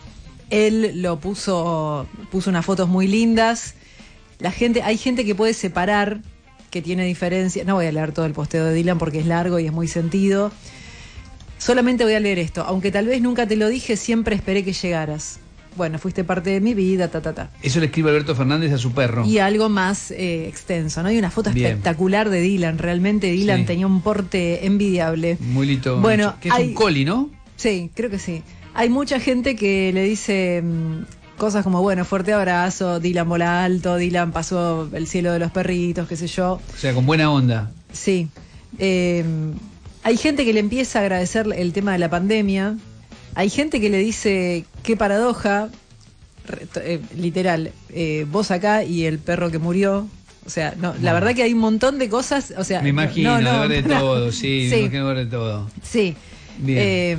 él lo puso, puso unas fotos muy lindas. La gente, hay gente que puede separar, que tiene diferencia. No voy a leer todo el posteo de Dylan porque es largo y es muy sentido. Solamente voy a leer esto. Aunque tal vez nunca te lo dije, siempre esperé que llegaras. Bueno, fuiste parte de mi vida, ta, ta, ta. Eso le escribe Alberto Fernández a su perro. Y algo más eh, extenso, ¿no? Hay una foto Bien. espectacular de Dylan. Realmente Dylan Sí. tenía un porte envidiable. Muy lindo. Bueno, que es hay- un coli, ¿no? Sí, creo que sí. Hay mucha gente que le dice mm, cosas como, bueno, fuerte abrazo, Dylan bola alto, Dylan pasó el cielo de los perritos, qué sé yo. O sea, con buena onda. Sí. Eh, hay gente que le empieza a agradecer el tema de la pandemia. Hay gente que le dice, qué paradoja, re- eh, literal, eh, vos acá y el perro que murió. O sea, no, la No. verdad que hay un montón de cosas. O sea, Me imagino, no, no, de ver de pará. todo, sí, Sí. me imagino ver de todo. Sí. Bien. Eh,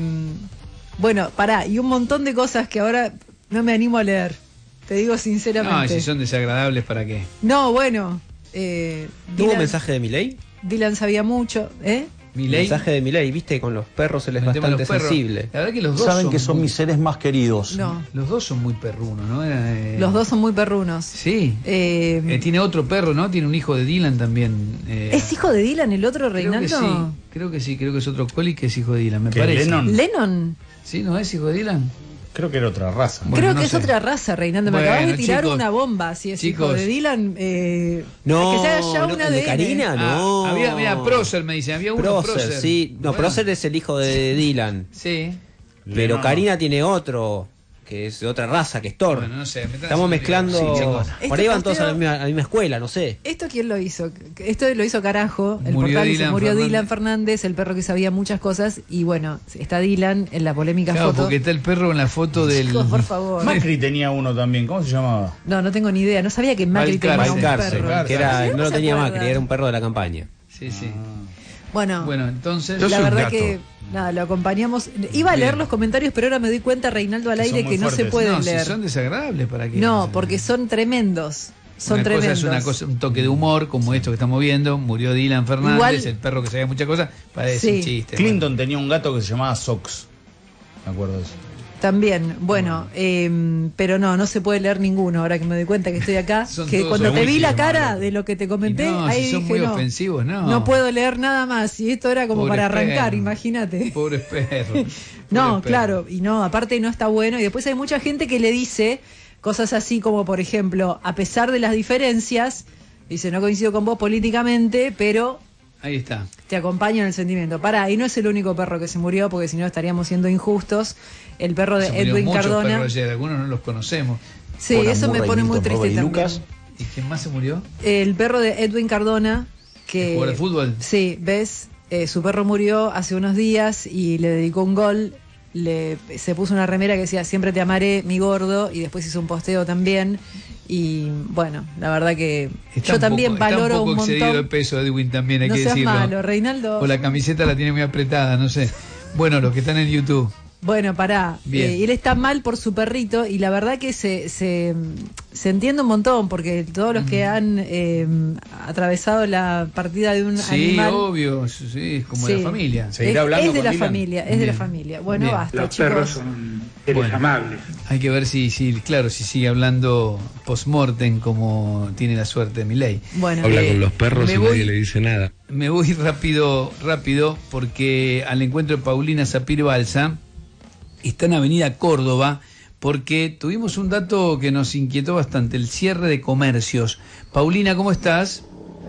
bueno, pará, y un montón de cosas que ahora no me animo a leer. Te digo No, sinceramente. si son desagradables, ¿para qué? No, bueno. Eh, ¿Tuvo Dylan, mensaje de Milei? Dylan sabía mucho, ¿eh? Milei. Mensaje de Milei, viste, con los perros él es El tema de bastante los perros. sensible. La verdad que los dos Saben que son muy- mis seres más queridos. No. Los dos son muy perrunos, ¿no? Era, eh, Los dos son muy perrunos. Sí. Eh, Eh, tiene otro perro, ¿no? Tiene un hijo de Dylan también. eh, ¿Es hijo de Dylan el otro, creo que Reinaldo? sí, creo que sí, creo que es otro coli que es hijo de Dylan, me ¿Qué, parece. Lennon? ¿Lennon? ¿Sí? ¿No es hijo de Dylan? Creo que era otra raza. Bueno, Creo no que es sé. otra raza, Reinaldo. Me Bueno, acabas de tirar chicos, una bomba. Si es hijo chicos. de Dylan, eh, No, que se haga ya no, una el de de Karina, no. Ah, había, mira, Prócer me dice, había uno Prócer, Prócer. sí. No, Bueno, Prócer es el hijo de Dylan. Sí. Pero Lennon. Karina tiene otro, que es de otra raza, que es Thor. Bueno, no sé, me están Estamos haciendo mezclando. lío. Sí, chicos. por Este ahí van todos a la posteo- misma, a la misma escuela, no sé. ¿Esto quién lo hizo? Esto lo hizo Carajo. El Murió portal dice, Dylan murió Fernández. Dylan Fernández, el perro que sabía muchas cosas. Y bueno, está Dylan en la polémica Claro, foto. porque está el perro en la foto del... Chicos, por favor. Macri tenía uno también, ¿cómo se llamaba? No, no tengo ni idea. No sabía que Macri tenía un Valcarce, perro. que era, ¿Sí? no lo se tenía acuerdan? Macri, era un perro de la campaña. Sí, sí. Bueno, Bueno, entonces... la verdad que nada, lo acompañamos. Iba a leer Bien. los comentarios, pero ahora me doy cuenta, Reinaldo, al Que son aire, muy que no se fuertes. pueden No, si leer. son desagradables, ¿para qué? No, porque son tremendos. Son una tremendos. cosa es una cosa, un toque de humor, como esto que estamos viendo. Murió Dylan Fernández, Igual- el perro que sabía muchas cosas, parece Sí. un chiste. Clinton tenía un gato que se llamaba Sox. Me acuerdo de eso. También, bueno, eh, pero no, no se puede leer ninguno, ahora que me doy cuenta que estoy acá. Son Que todos cuando te vi buenísimos, la cara Marlon. de lo que te comenté, Y no, ahí si son dije muy no, ofensivos, no. no puedo leer nada más. Y esto era como Pobre para arrancar, perro. imagínate. Pobre perro. No, Pobre perro. claro, y no, aparte no está bueno. Y después hay mucha gente que le dice, Cosas así como, por ejemplo, a pesar de las diferencias, dice, no coincido con vos políticamente, pero... Ahí está. Te acompaño en el sentimiento. Pará, y no es el único perro que se murió, porque si no estaríamos siendo injustos. El perro de se Edwin muchos Cardona. Perros ayer, algunos no los conocemos. Sí, Buena eso me pone muy triste también. Lucas. ¿Y quién más se murió? El perro de Edwin Cardona, que... ¿El jugador de fútbol? Sí, ¿ves? Eh, su perro murió hace unos días y le dedicó un gol. Le, se puso una remera que decía siempre te amaré, mi gordo, y después hizo un posteo también. Y bueno, la verdad que está yo también poco, valoro está un poco un montón. excedido el peso de Edwin también, hay no que seas decirlo. malo, Reinaldo. O la camiseta la tiene muy apretada, no sé. Bueno, los que están en YouTube. Bueno, pará. Eh, él está mal por su perrito y la verdad que se, se, se entiende un montón porque todos los que han eh, atravesado la partida de un sí, animal... Sí, obvio, sí, es como sí. de la familia. Seguirá hablando es de la Dylan? familia, es Bien. de la familia. Bueno, Bien. basta, Los chicos. perros son seres bueno, amables. Hay que ver si, si, claro, si sigue hablando post-mortem como tiene la suerte de Milei. Bueno, Habla eh, con los perros y voy, nadie le dice nada. Me voy rápido, rápido, porque al encuentro de Paulina Sapir Balsa está en Avenida Córdoba, porque tuvimos un dato que nos inquietó bastante, el cierre de comercios. Paulina, ¿cómo estás?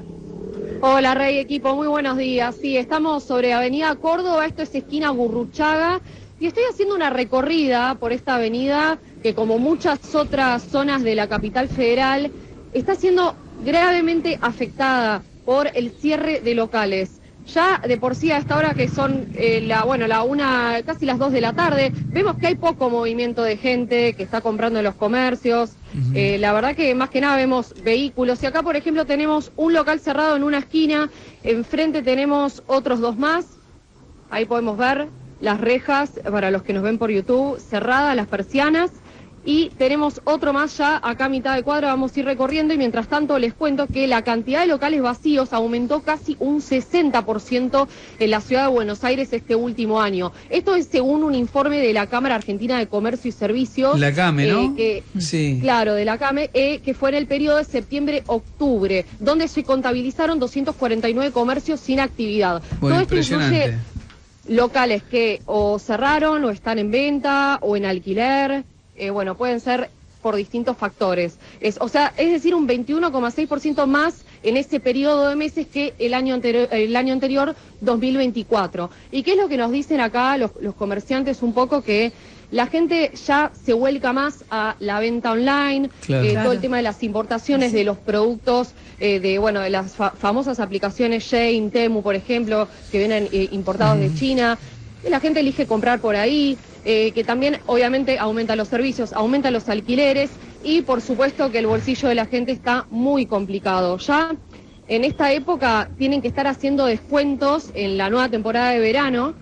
Hola, Rey, equipo, muy buenos días. Sí, estamos sobre Avenida Córdoba, esto es esquina Gurruchaga, y estoy haciendo una recorrida por esta avenida que, como muchas otras zonas de la capital federal, está siendo gravemente afectada por el cierre de locales. Ya de por sí a esta hora que son eh, la bueno la una casi las dos de la tarde, vemos que hay poco movimiento de gente que está comprando en los comercios. Uh-huh. eh, la verdad que más que nada vemos vehículos y acá por ejemplo tenemos un local cerrado en una esquina, enfrente tenemos otros dos más, ahí podemos ver las rejas para los que nos ven por YouTube cerradas, las persianas. Y tenemos otro más ya acá a mitad de cuadra, vamos a ir recorriendo y mientras tanto les cuento que la cantidad de locales vacíos aumentó casi un sesenta por ciento en la ciudad de Buenos Aires este último año. Esto es según un informe de la Cámara Argentina de Comercio y Servicios. La CAME, ¿no? Eh, que, sí. Claro, de la CAME, eh, que fue en el periodo de septiembre-octubre, donde se contabilizaron doscientos cuarenta y nueve comercios sin actividad. Bueno, Todo esto incluye locales que o cerraron o están en venta o en alquiler. Eh, bueno, pueden ser por distintos factores. Es, o sea, es decir, un veintiuno coma seis por ciento más en ese periodo de meses que el año anterior, el año anterior, dos mil veinticuatro. ¿Y qué es lo que nos dicen acá los, los comerciantes? Un poco que la gente ya se vuelca más a la venta online, claro. eh, todo el tema de las importaciones sí. de los productos, eh, de bueno, de las fa famosas aplicaciones Shein, Temu, por ejemplo, que vienen eh, importados mm. de China. Y la gente elige comprar por ahí. Eh, que también obviamente aumenta los servicios, aumenta los alquileres y por supuesto que el bolsillo de la gente está muy complicado. Ya en esta época tienen que estar haciendo descuentos en la nueva temporada de verano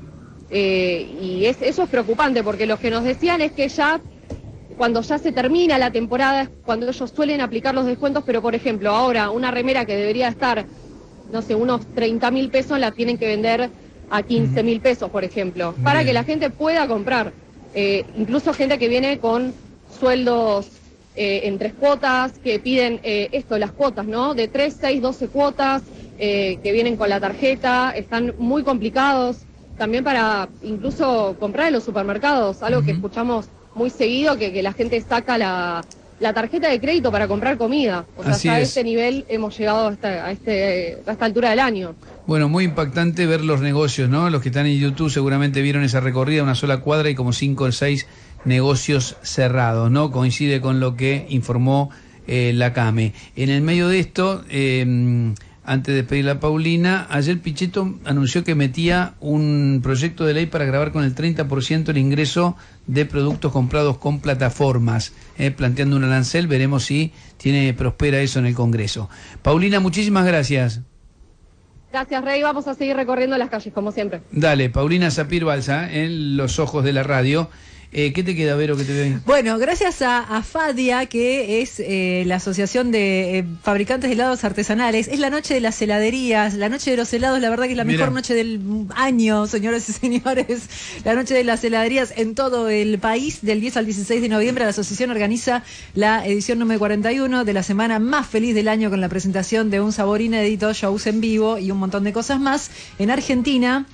eh, y es, eso es preocupante porque lo que nos decían es que ya cuando ya se termina la temporada es cuando ellos suelen aplicar los descuentos, pero por ejemplo ahora una remera que debería estar, no sé, unos treinta mil pesos la tienen que vender a quince mil pesos, por ejemplo, Bien. para que la gente pueda comprar. Eh, incluso gente que viene con sueldos eh, en tres cuotas, que piden eh, esto, las cuotas, ¿no? De tres, seis, doce cuotas, eh, que vienen con la tarjeta, están muy complicados. También para incluso comprar en los supermercados, algo uh-huh. que escuchamos muy seguido, que, que la gente saca la, la tarjeta de crédito para comprar comida. O sea, hasta a este nivel hemos llegado a esta, a, este, a esta altura del año. Bueno, muy impactante ver los negocios, ¿no? Los que están en YouTube seguramente vieron esa recorrida, una sola cuadra y como cinco o seis negocios cerrados, ¿no? Coincide con lo que informó eh, la CAME. En el medio de esto, eh, antes de pedirle a Paulina, ayer Pichetto anunció que metía un proyecto de ley para gravar con el treinta por ciento el ingreso de productos comprados con plataformas, eh, planteando un arancel. Veremos si tiene prospera eso en el Congreso. Paulina, muchísimas gracias. Gracias, Rey. Vamos a seguir recorriendo las calles, como siempre. Dale, Paulina Sapir Balsa, en Los Ojos de la Radio. Eh, ¿Qué te queda, Vero, que te veo ahí? Bueno, gracias a, a FADIA, que es eh, la Asociación de eh, Fabricantes de Helados Artesanales. Es la noche de las heladerías, la noche de los helados, la verdad que es la Mirá. mejor noche del año, señores y señores. La noche de las heladerías en todo el país, del diez al dieciséis de noviembre. La asociación organiza la edición número cuarenta y uno de la semana más feliz del año, con la presentación de un sabor inédito, shows en vivo y un montón de cosas más. En Argentina,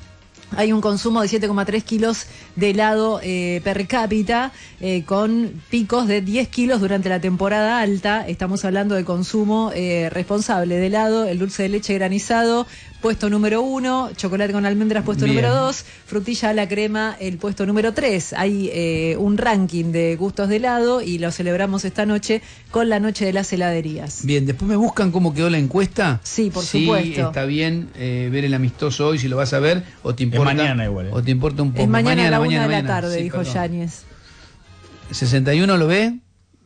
Hay un consumo de siete coma tres kilos de helado eh, per cápita, eh, con picos de diez kilos durante la temporada alta. Estamos hablando de consumo eh, responsable de helado, el dulce de leche granizado, puesto número uno, chocolate con almendras, puesto Bien. número dos, frutilla a la crema, el puesto número tres. Hay eh, un ranking de gustos de helado y lo celebramos esta noche con la noche de las heladerías. Bien, después me buscan cómo quedó la encuesta. Sí, por sí, supuesto. Está bien eh, ver el amistoso hoy, si lo vas a ver, o te importa. mañana igual, ¿eh? O te importa un poco. Es mañana, a la una mañana, de la mañana. tarde, Sí, dijo perdón. Yáñez. ¿sesenta y uno lo ve?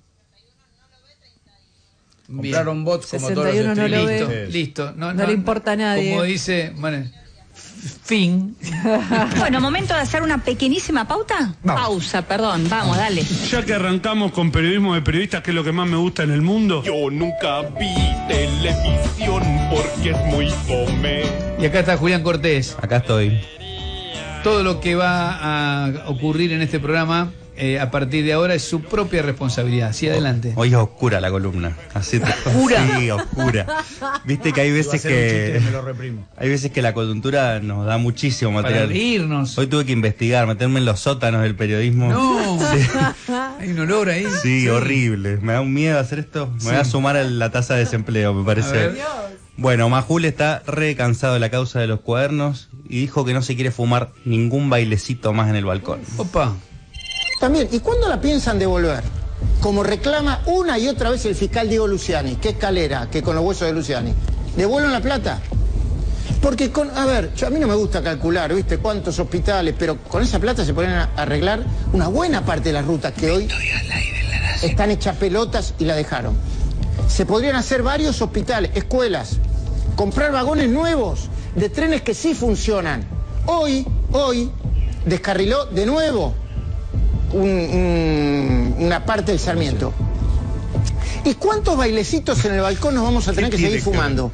Compraron bots como todos sesenta y los uno no lo streamers. ve. Listo, listo. No, No le importa a nadie. Como dice, bueno, fin. Bueno, momento de hacer una pequeñísima pauta. Pausa, perdón. Vamos, dale. Ya que arrancamos con periodismo de periodistas, que es lo que más me gusta en el mundo. Yo nunca vi televisión porque es muy fome. Y acá está Julián Cortés. Acá estoy. Todo lo que va a ocurrir en este programa eh, a partir de ahora es su propia responsabilidad. Sí, adelante. Hoy es oscura la columna. Así te... ¿Oscura? Sí, oscura. Viste que hay Iba a veces hacer un chiste, que... me lo reprimo. Hay veces que la coyuntura nos da muchísimo material. Para reírnos. Hoy tuve que investigar, meterme en los sótanos del periodismo. No. Sí, Hay un olor ahí. sí, horrible. Me da un miedo hacer esto. Me Sí. voy a sumar a la tasa de desempleo, me A parece. ver. Bueno, Majul está re cansado de la causa de los cuadernos y dijo que no se quiere fumar ningún bailecito más en el balcón. Opa. También, ¿y cuándo la piensan devolver? Como reclama una y otra vez el fiscal Diego Luciani, que es calera, que con los huesos de Luciani. ¿Devuelven la plata? Porque, con, a ver, yo, a mí no me gusta calcular, ¿viste? Cuántos hospitales, pero con esa plata se pueden a- arreglar una buena parte de las rutas que hoy están hechas pelotas y la dejaron. Se podrían hacer varios hospitales, escuelas, comprar vagones nuevos de trenes que sí funcionan. Hoy, hoy, descarriló de nuevo un- un- una parte del Sarmiento. ¿Y cuántos bailecitos en el balcón nos vamos a tener que seguir fumando?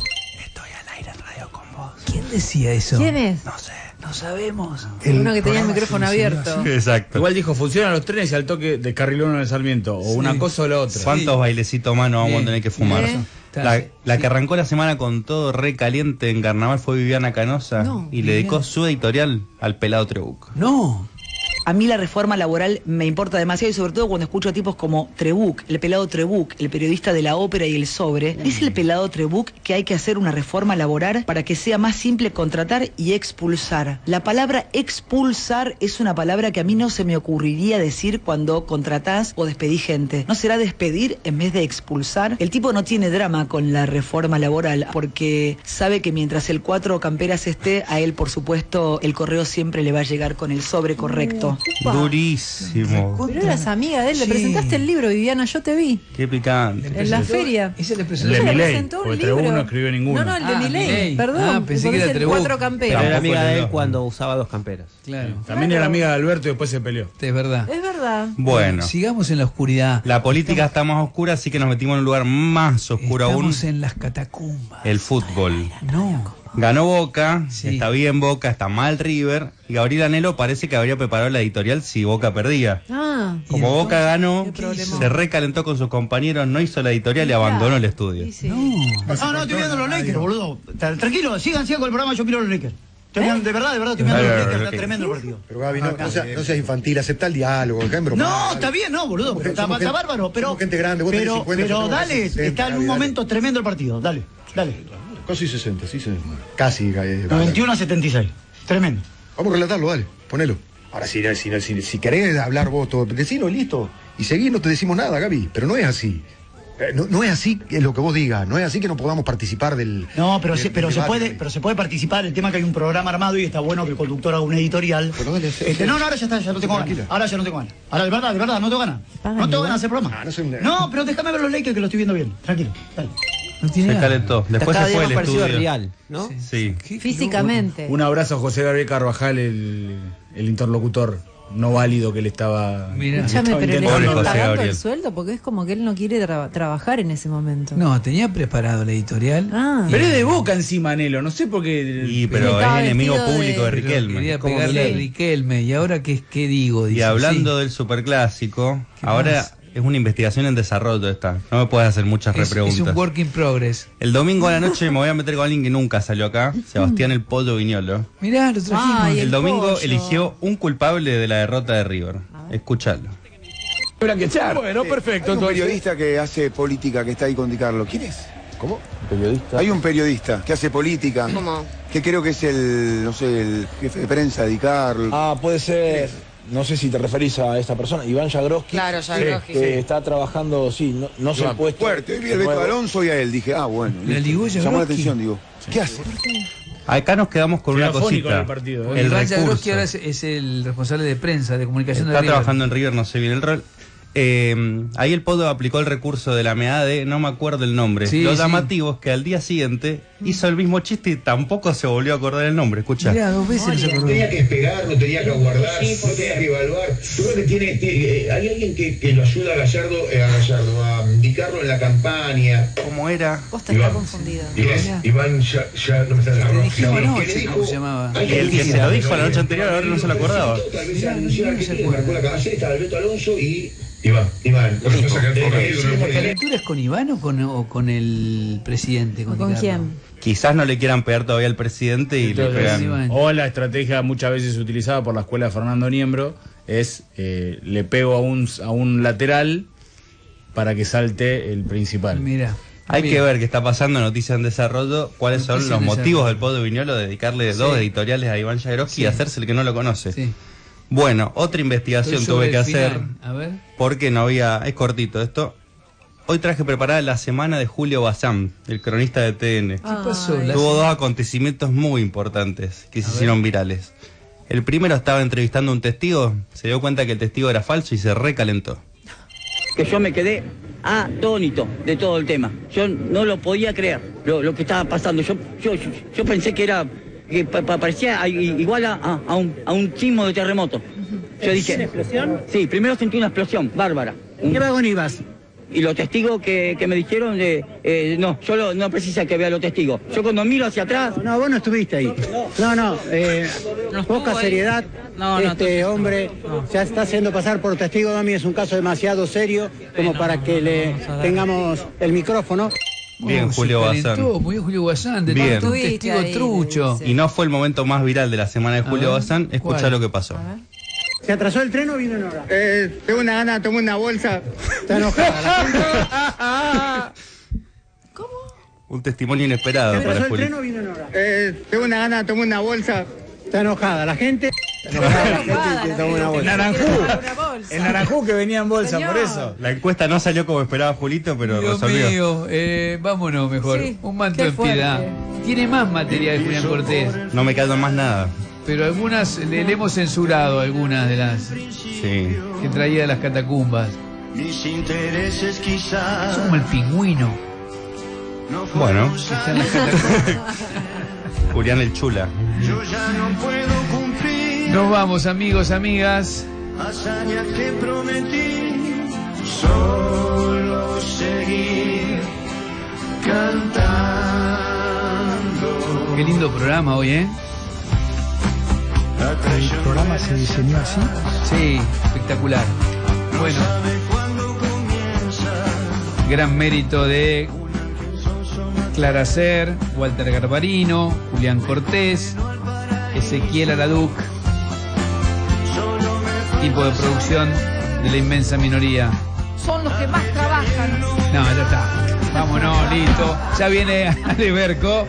¿Quién decía eso? ¿Quién es? No sé, no sabemos. Uno que tenía el micrófono abierto. Exacto. Igual dijo, funcionan los trenes y al toque descarriló uno en el Sarmiento. O Sí. una cosa o la otra. ¿Cuántos bailecitos más nos vamos Bien. a tener que fumar? Bien. La, la que arrancó la semana con todo re caliente en carnaval fue Viviana Canosa No, y le dedicó Viviana. su editorial al pelado Trebuch. No. A mí la reforma laboral me importa demasiado y sobre todo cuando escucho a tipos como Trebuch, el pelado Trebuch, el periodista de la ópera y el sobre. Dice el pelado Trebuch que hay que hacer una reforma laboral para que sea más simple contratar y expulsar. La palabra expulsar es una palabra que a mí no se me ocurriría decir cuando contratás o despedís gente. ¿No será despedir en vez de expulsar? El tipo no tiene drama con la reforma laboral porque sabe que mientras el cuatro camperas esté, a él por supuesto el correo siempre le va a llegar con el sobre correcto. Upa. Durísimo. Pero eras amiga de él, le Sí. presentaste el libro, Viviana, yo te vi. Qué picante. En la feria. Ese le El presentó. de Ella le Milei, presentó un porque libro. Trebuch no escribió ninguno. No, no, el de Ah, Milei, Milei. perdón. Ah, pensé que era el Trebuch. cuatro Pero camperas. era amiga de él Tampoco cuando usaba dos camperas. Claro. También era amiga de Alberto y después se peleó. Es verdad. Es verdad. Bueno, Sigamos en la oscuridad. la política está más oscura, así que nos metimos en un lugar más oscuro aún. Estamos en las catacumbas. El fútbol. No. Ganó Boca, Sí. está bien Boca, está mal River. Y Gabriel Anhelo parece que habría preparado la editorial si Boca perdía. Ah. Como Boca ganó, ¿Qué problema? se recalentó con sus compañeros, no hizo la editorial y abandonó el estudio. Sí, sí. No, no, estoy viendo los Lakers, boludo. Tra- Tranquilo, sigan, sigan con el programa, yo quiero los Lakers. Estoy mirando- de verdad, de verdad, estoy mirando los Lakers, está tremendo el partido. Pero Gaby, no, no, seas, no seas infantil, acepta el diálogo, acá en broma. No, está bien, no, boludo, pero está, Somos está gente- bárbaro, pero, somos gente grande, vos tenés pero, cincuenta, yo pero tengo dale, sesenta, está en un Gaby, dale. momento tremendo el partido, dale, dale. Casi sesenta, sí, sí. Casi. Eh, noventa y uno a setenta y seis, tremendo. Vamos a relatarlo, dale, ponelo. Ahora, si, si, si, si querés hablar vos todo, decilo y listo. Y seguir, no te decimos nada, Gaby, pero no es así. Eh, No, no es así que es lo que vos digas, no es así que no podamos participar del. No, pero, del- se, pero del se debate, puede, Gaby. pero se puede participar. El tema es que hay un programa armado y está bueno que el conductor haga una editorial. Pero dale, sí, Este, sí. no, no, ahora ya está, ya no tengo ganas. Tranquila. Ahora ya no tengo ganas. Ahora de verdad, de verdad, no tengo ganas. No tengo ganas de hacer programa. Ah, no soy un- No, pero déjame ver los Lakers que lo estoy viendo bien. Tranquilo, dale. No tiene Se nada. calentó. Después Cada se día fue más el parecido a estudio. Real, ¿no? Sí. Físicamente. Un abrazo a José Gabriel Carvajal, el, el interlocutor no válido que le estaba, Mira. le Escúchame, estaba pero le Pobre están José pagando Gabriel. el sueldo porque es como que él no quiere tra- trabajar en ese momento. No, tenía preparado la editorial. Ah. Pero es de Boca encima, Nelo, no sé por qué. Y pero Estaba es enemigo vestido público de, de- Pero Riquelme. Quería Como pegarle a Milei. Riquelme. ¿Y ahora qué, qué digo? Y Dice, hablando sí. del superclásico, ¿Qué ahora más? Es una investigación en desarrollo esta. No me puedes hacer muchas Es, repreguntas. es un work in progress. El domingo a la noche me voy a meter con alguien que nunca salió acá, Sebastián el Pollo Viñolo. Mirá, lo trajimos. Ay, El, el domingo pollo. eligió un culpable de la derrota de River. Escuchalo. Bueno, perfecto. Hay un entonces. periodista que hace política que está ahí con Di Carlo. ¿Quién es? ¿Cómo? ¿Periodista? Hay un periodista que hace política. ¿Cómo? Que creo que es el, no sé, el jefe de prensa de Di Carlo. Ah, puede ser. No sé si te referís a esta persona, Iván Jagroski. Claro, Jagroski, Que sí. está trabajando, sí, no, no sé el puesto. Fuerte, hoy vi el Beto nuevo. Alonso y a él. Dije, ah, bueno. La ligó listo. Llamó la Jagroski. atención, digo. ¿Qué hace? Acá nos quedamos con una Afónico en cosita. el partido, ¿eh? El Iván recurso. Jagroski ahora es, es el responsable de prensa, de comunicación Está de River. trabajando en River, no sé bien el rol. Eh, ahí el Podo aplicó el recurso de la meada de, no me acuerdo el nombre. Sí, Lo sí. llamativo es que al día siguiente hizo el mismo chiste y tampoco se volvió a acordar el nombre. Escucha. Mirá, dos veces no se acordó. Tenía que despegar, no tenía que aguardar, no tenía que evaluar. Yo creo que tiene, tiene- hay alguien que, que lo ayuda a Gallardo, eh, a Gallardo, a indicarlo en la campaña. ¿Cómo era? Posta está confundido. Iván, Iván ya, ya no me está Te dijimos no, que le anoche dijo, cómo se llamaba. hay El que se lo dijo la noche anterior, ahora no se lo acordaba. Tal vez anunció Argentina, marcó la cabecera, estaba Alberto Alonso y Iván, Iván. Lo que pasa que el ¿La calentura es con Iván o con, o con el presidente? ¿Con Di Carlo? quién? Quizás no le quieran pegar todavía al presidente y le Entonces, pegan. Iván. O la estrategia muchas veces utilizada por la escuela de Fernando Niembro es eh, le pego a un, a un lateral para que salte el principal. Mira. Hay Bien. que ver qué está pasando, noticias en desarrollo, cuáles son Noticias los en motivos desarrollo. del Podo Viñolo de dedicarle Sí. dos editoriales a Iván Jagroski Sí. y hacerse el que no lo conoce. Sí. Bueno, otra investigación Estoy sobre tuve que el hacer final. A ver. porque no había... Es cortito esto. Hoy traje preparada la semana de Julio Bazán, el cronista de T N. ¿Qué pasó? La Tuvo se- dos acontecimientos muy importantes que se A ver. hicieron virales. El primero estaba entrevistando a un testigo, se dio cuenta que el testigo era falso y se recalentó. Que yo me quedé atónito de todo el tema. Yo no lo podía creer, lo, lo que estaba pasando. Yo, yo, yo, yo pensé que era, que pa- pa- parecía a- igual a, a- a un, a un sismo de terremoto. Yo dije, ¿Una explosión? Sí, primero sentí una explosión, bárbara. ¿Qué vagón ibas? Y los testigos que, que me dijeron, de, eh, no, yo lo- no precisa que vea los testigos. Yo cuando miro hacia atrás... No, vos no estuviste ahí. No, no, eh, poca seriedad. No, no, este entonces- hombre se está haciendo pasar por testigo de mí, es un caso demasiado serio como para que le tengamos el micrófono. Bien, Oh, se Julio calentó, Bazán. Muy bien, Julio Bazán. De Bien. un testigo Ahí, trucho. Y no fue el momento más viral de la semana de A Julio ver, Bazán. Escuchá ¿cuál? lo que pasó. ¿Se atrasó el tren o vino en hora? Eh, tengo una gana, tomé una bolsa. Está enojada. Un testimonio inesperado ¿Se para atrasó el Julio. tren o vino en hora? Eh, tengo una gana, tomé una bolsa. Está enojada la gente. Está enojada la gente que tomó una El bolsa. naranjú. El naranjú que venía en bolsa, Señor. por eso. La encuesta no salió como esperaba Julito, pero Dios resolvió. mío, eh, vámonos mejor. Sí, Un manto qué en piedad. fuerte. Tiene más material Julián Cortés, No me caldo más nada. pero algunas le, le hemos censurado algunas de las Sí. que traía de las catacumbas. Mis intereses quizás. Es como el pingüino. Bueno, Está en las catacumbas. Julián el Chula. Yo ya no puedo cumplir Nos vamos, amigos, amigas. hazañas que prometí. Solo seguir cantando. Qué lindo programa hoy, ¿eh? ¿El programa se diseñó así? Sí, espectacular. Bueno, gran mérito de Clara Ser, Walter Garbarino, Julián Cortés, Ezequiel Araduc, equipo de producción de La Inmensa Minoría. Son los que más trabajan. No, ya está. Vámonos, listo. Ya viene Aleberco.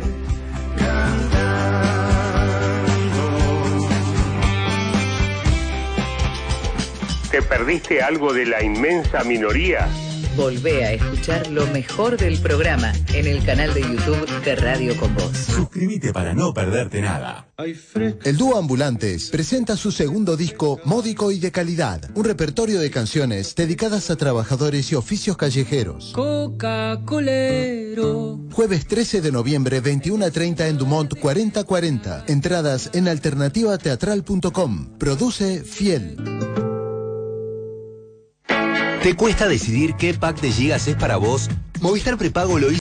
¿Te perdiste algo de La Inmensa Minoría? Volvé a escuchar lo mejor del programa en el canal de YouTube de Radio Con Voz. Suscríbete para no perderte nada. El dúo Ambulantes presenta su segundo disco Módico y de calidad, un repertorio de canciones dedicadas a trabajadores y oficios callejeros. Coca-Colero. Jueves trece de noviembre, veintiuno a treinta en Dumont cuarenta cuarenta. Entradas en alternativa teatral punto com. Produce Fiel. ¿Te cuesta decidir qué pack de gigas es para vos? Movistar Prepago lo hizo.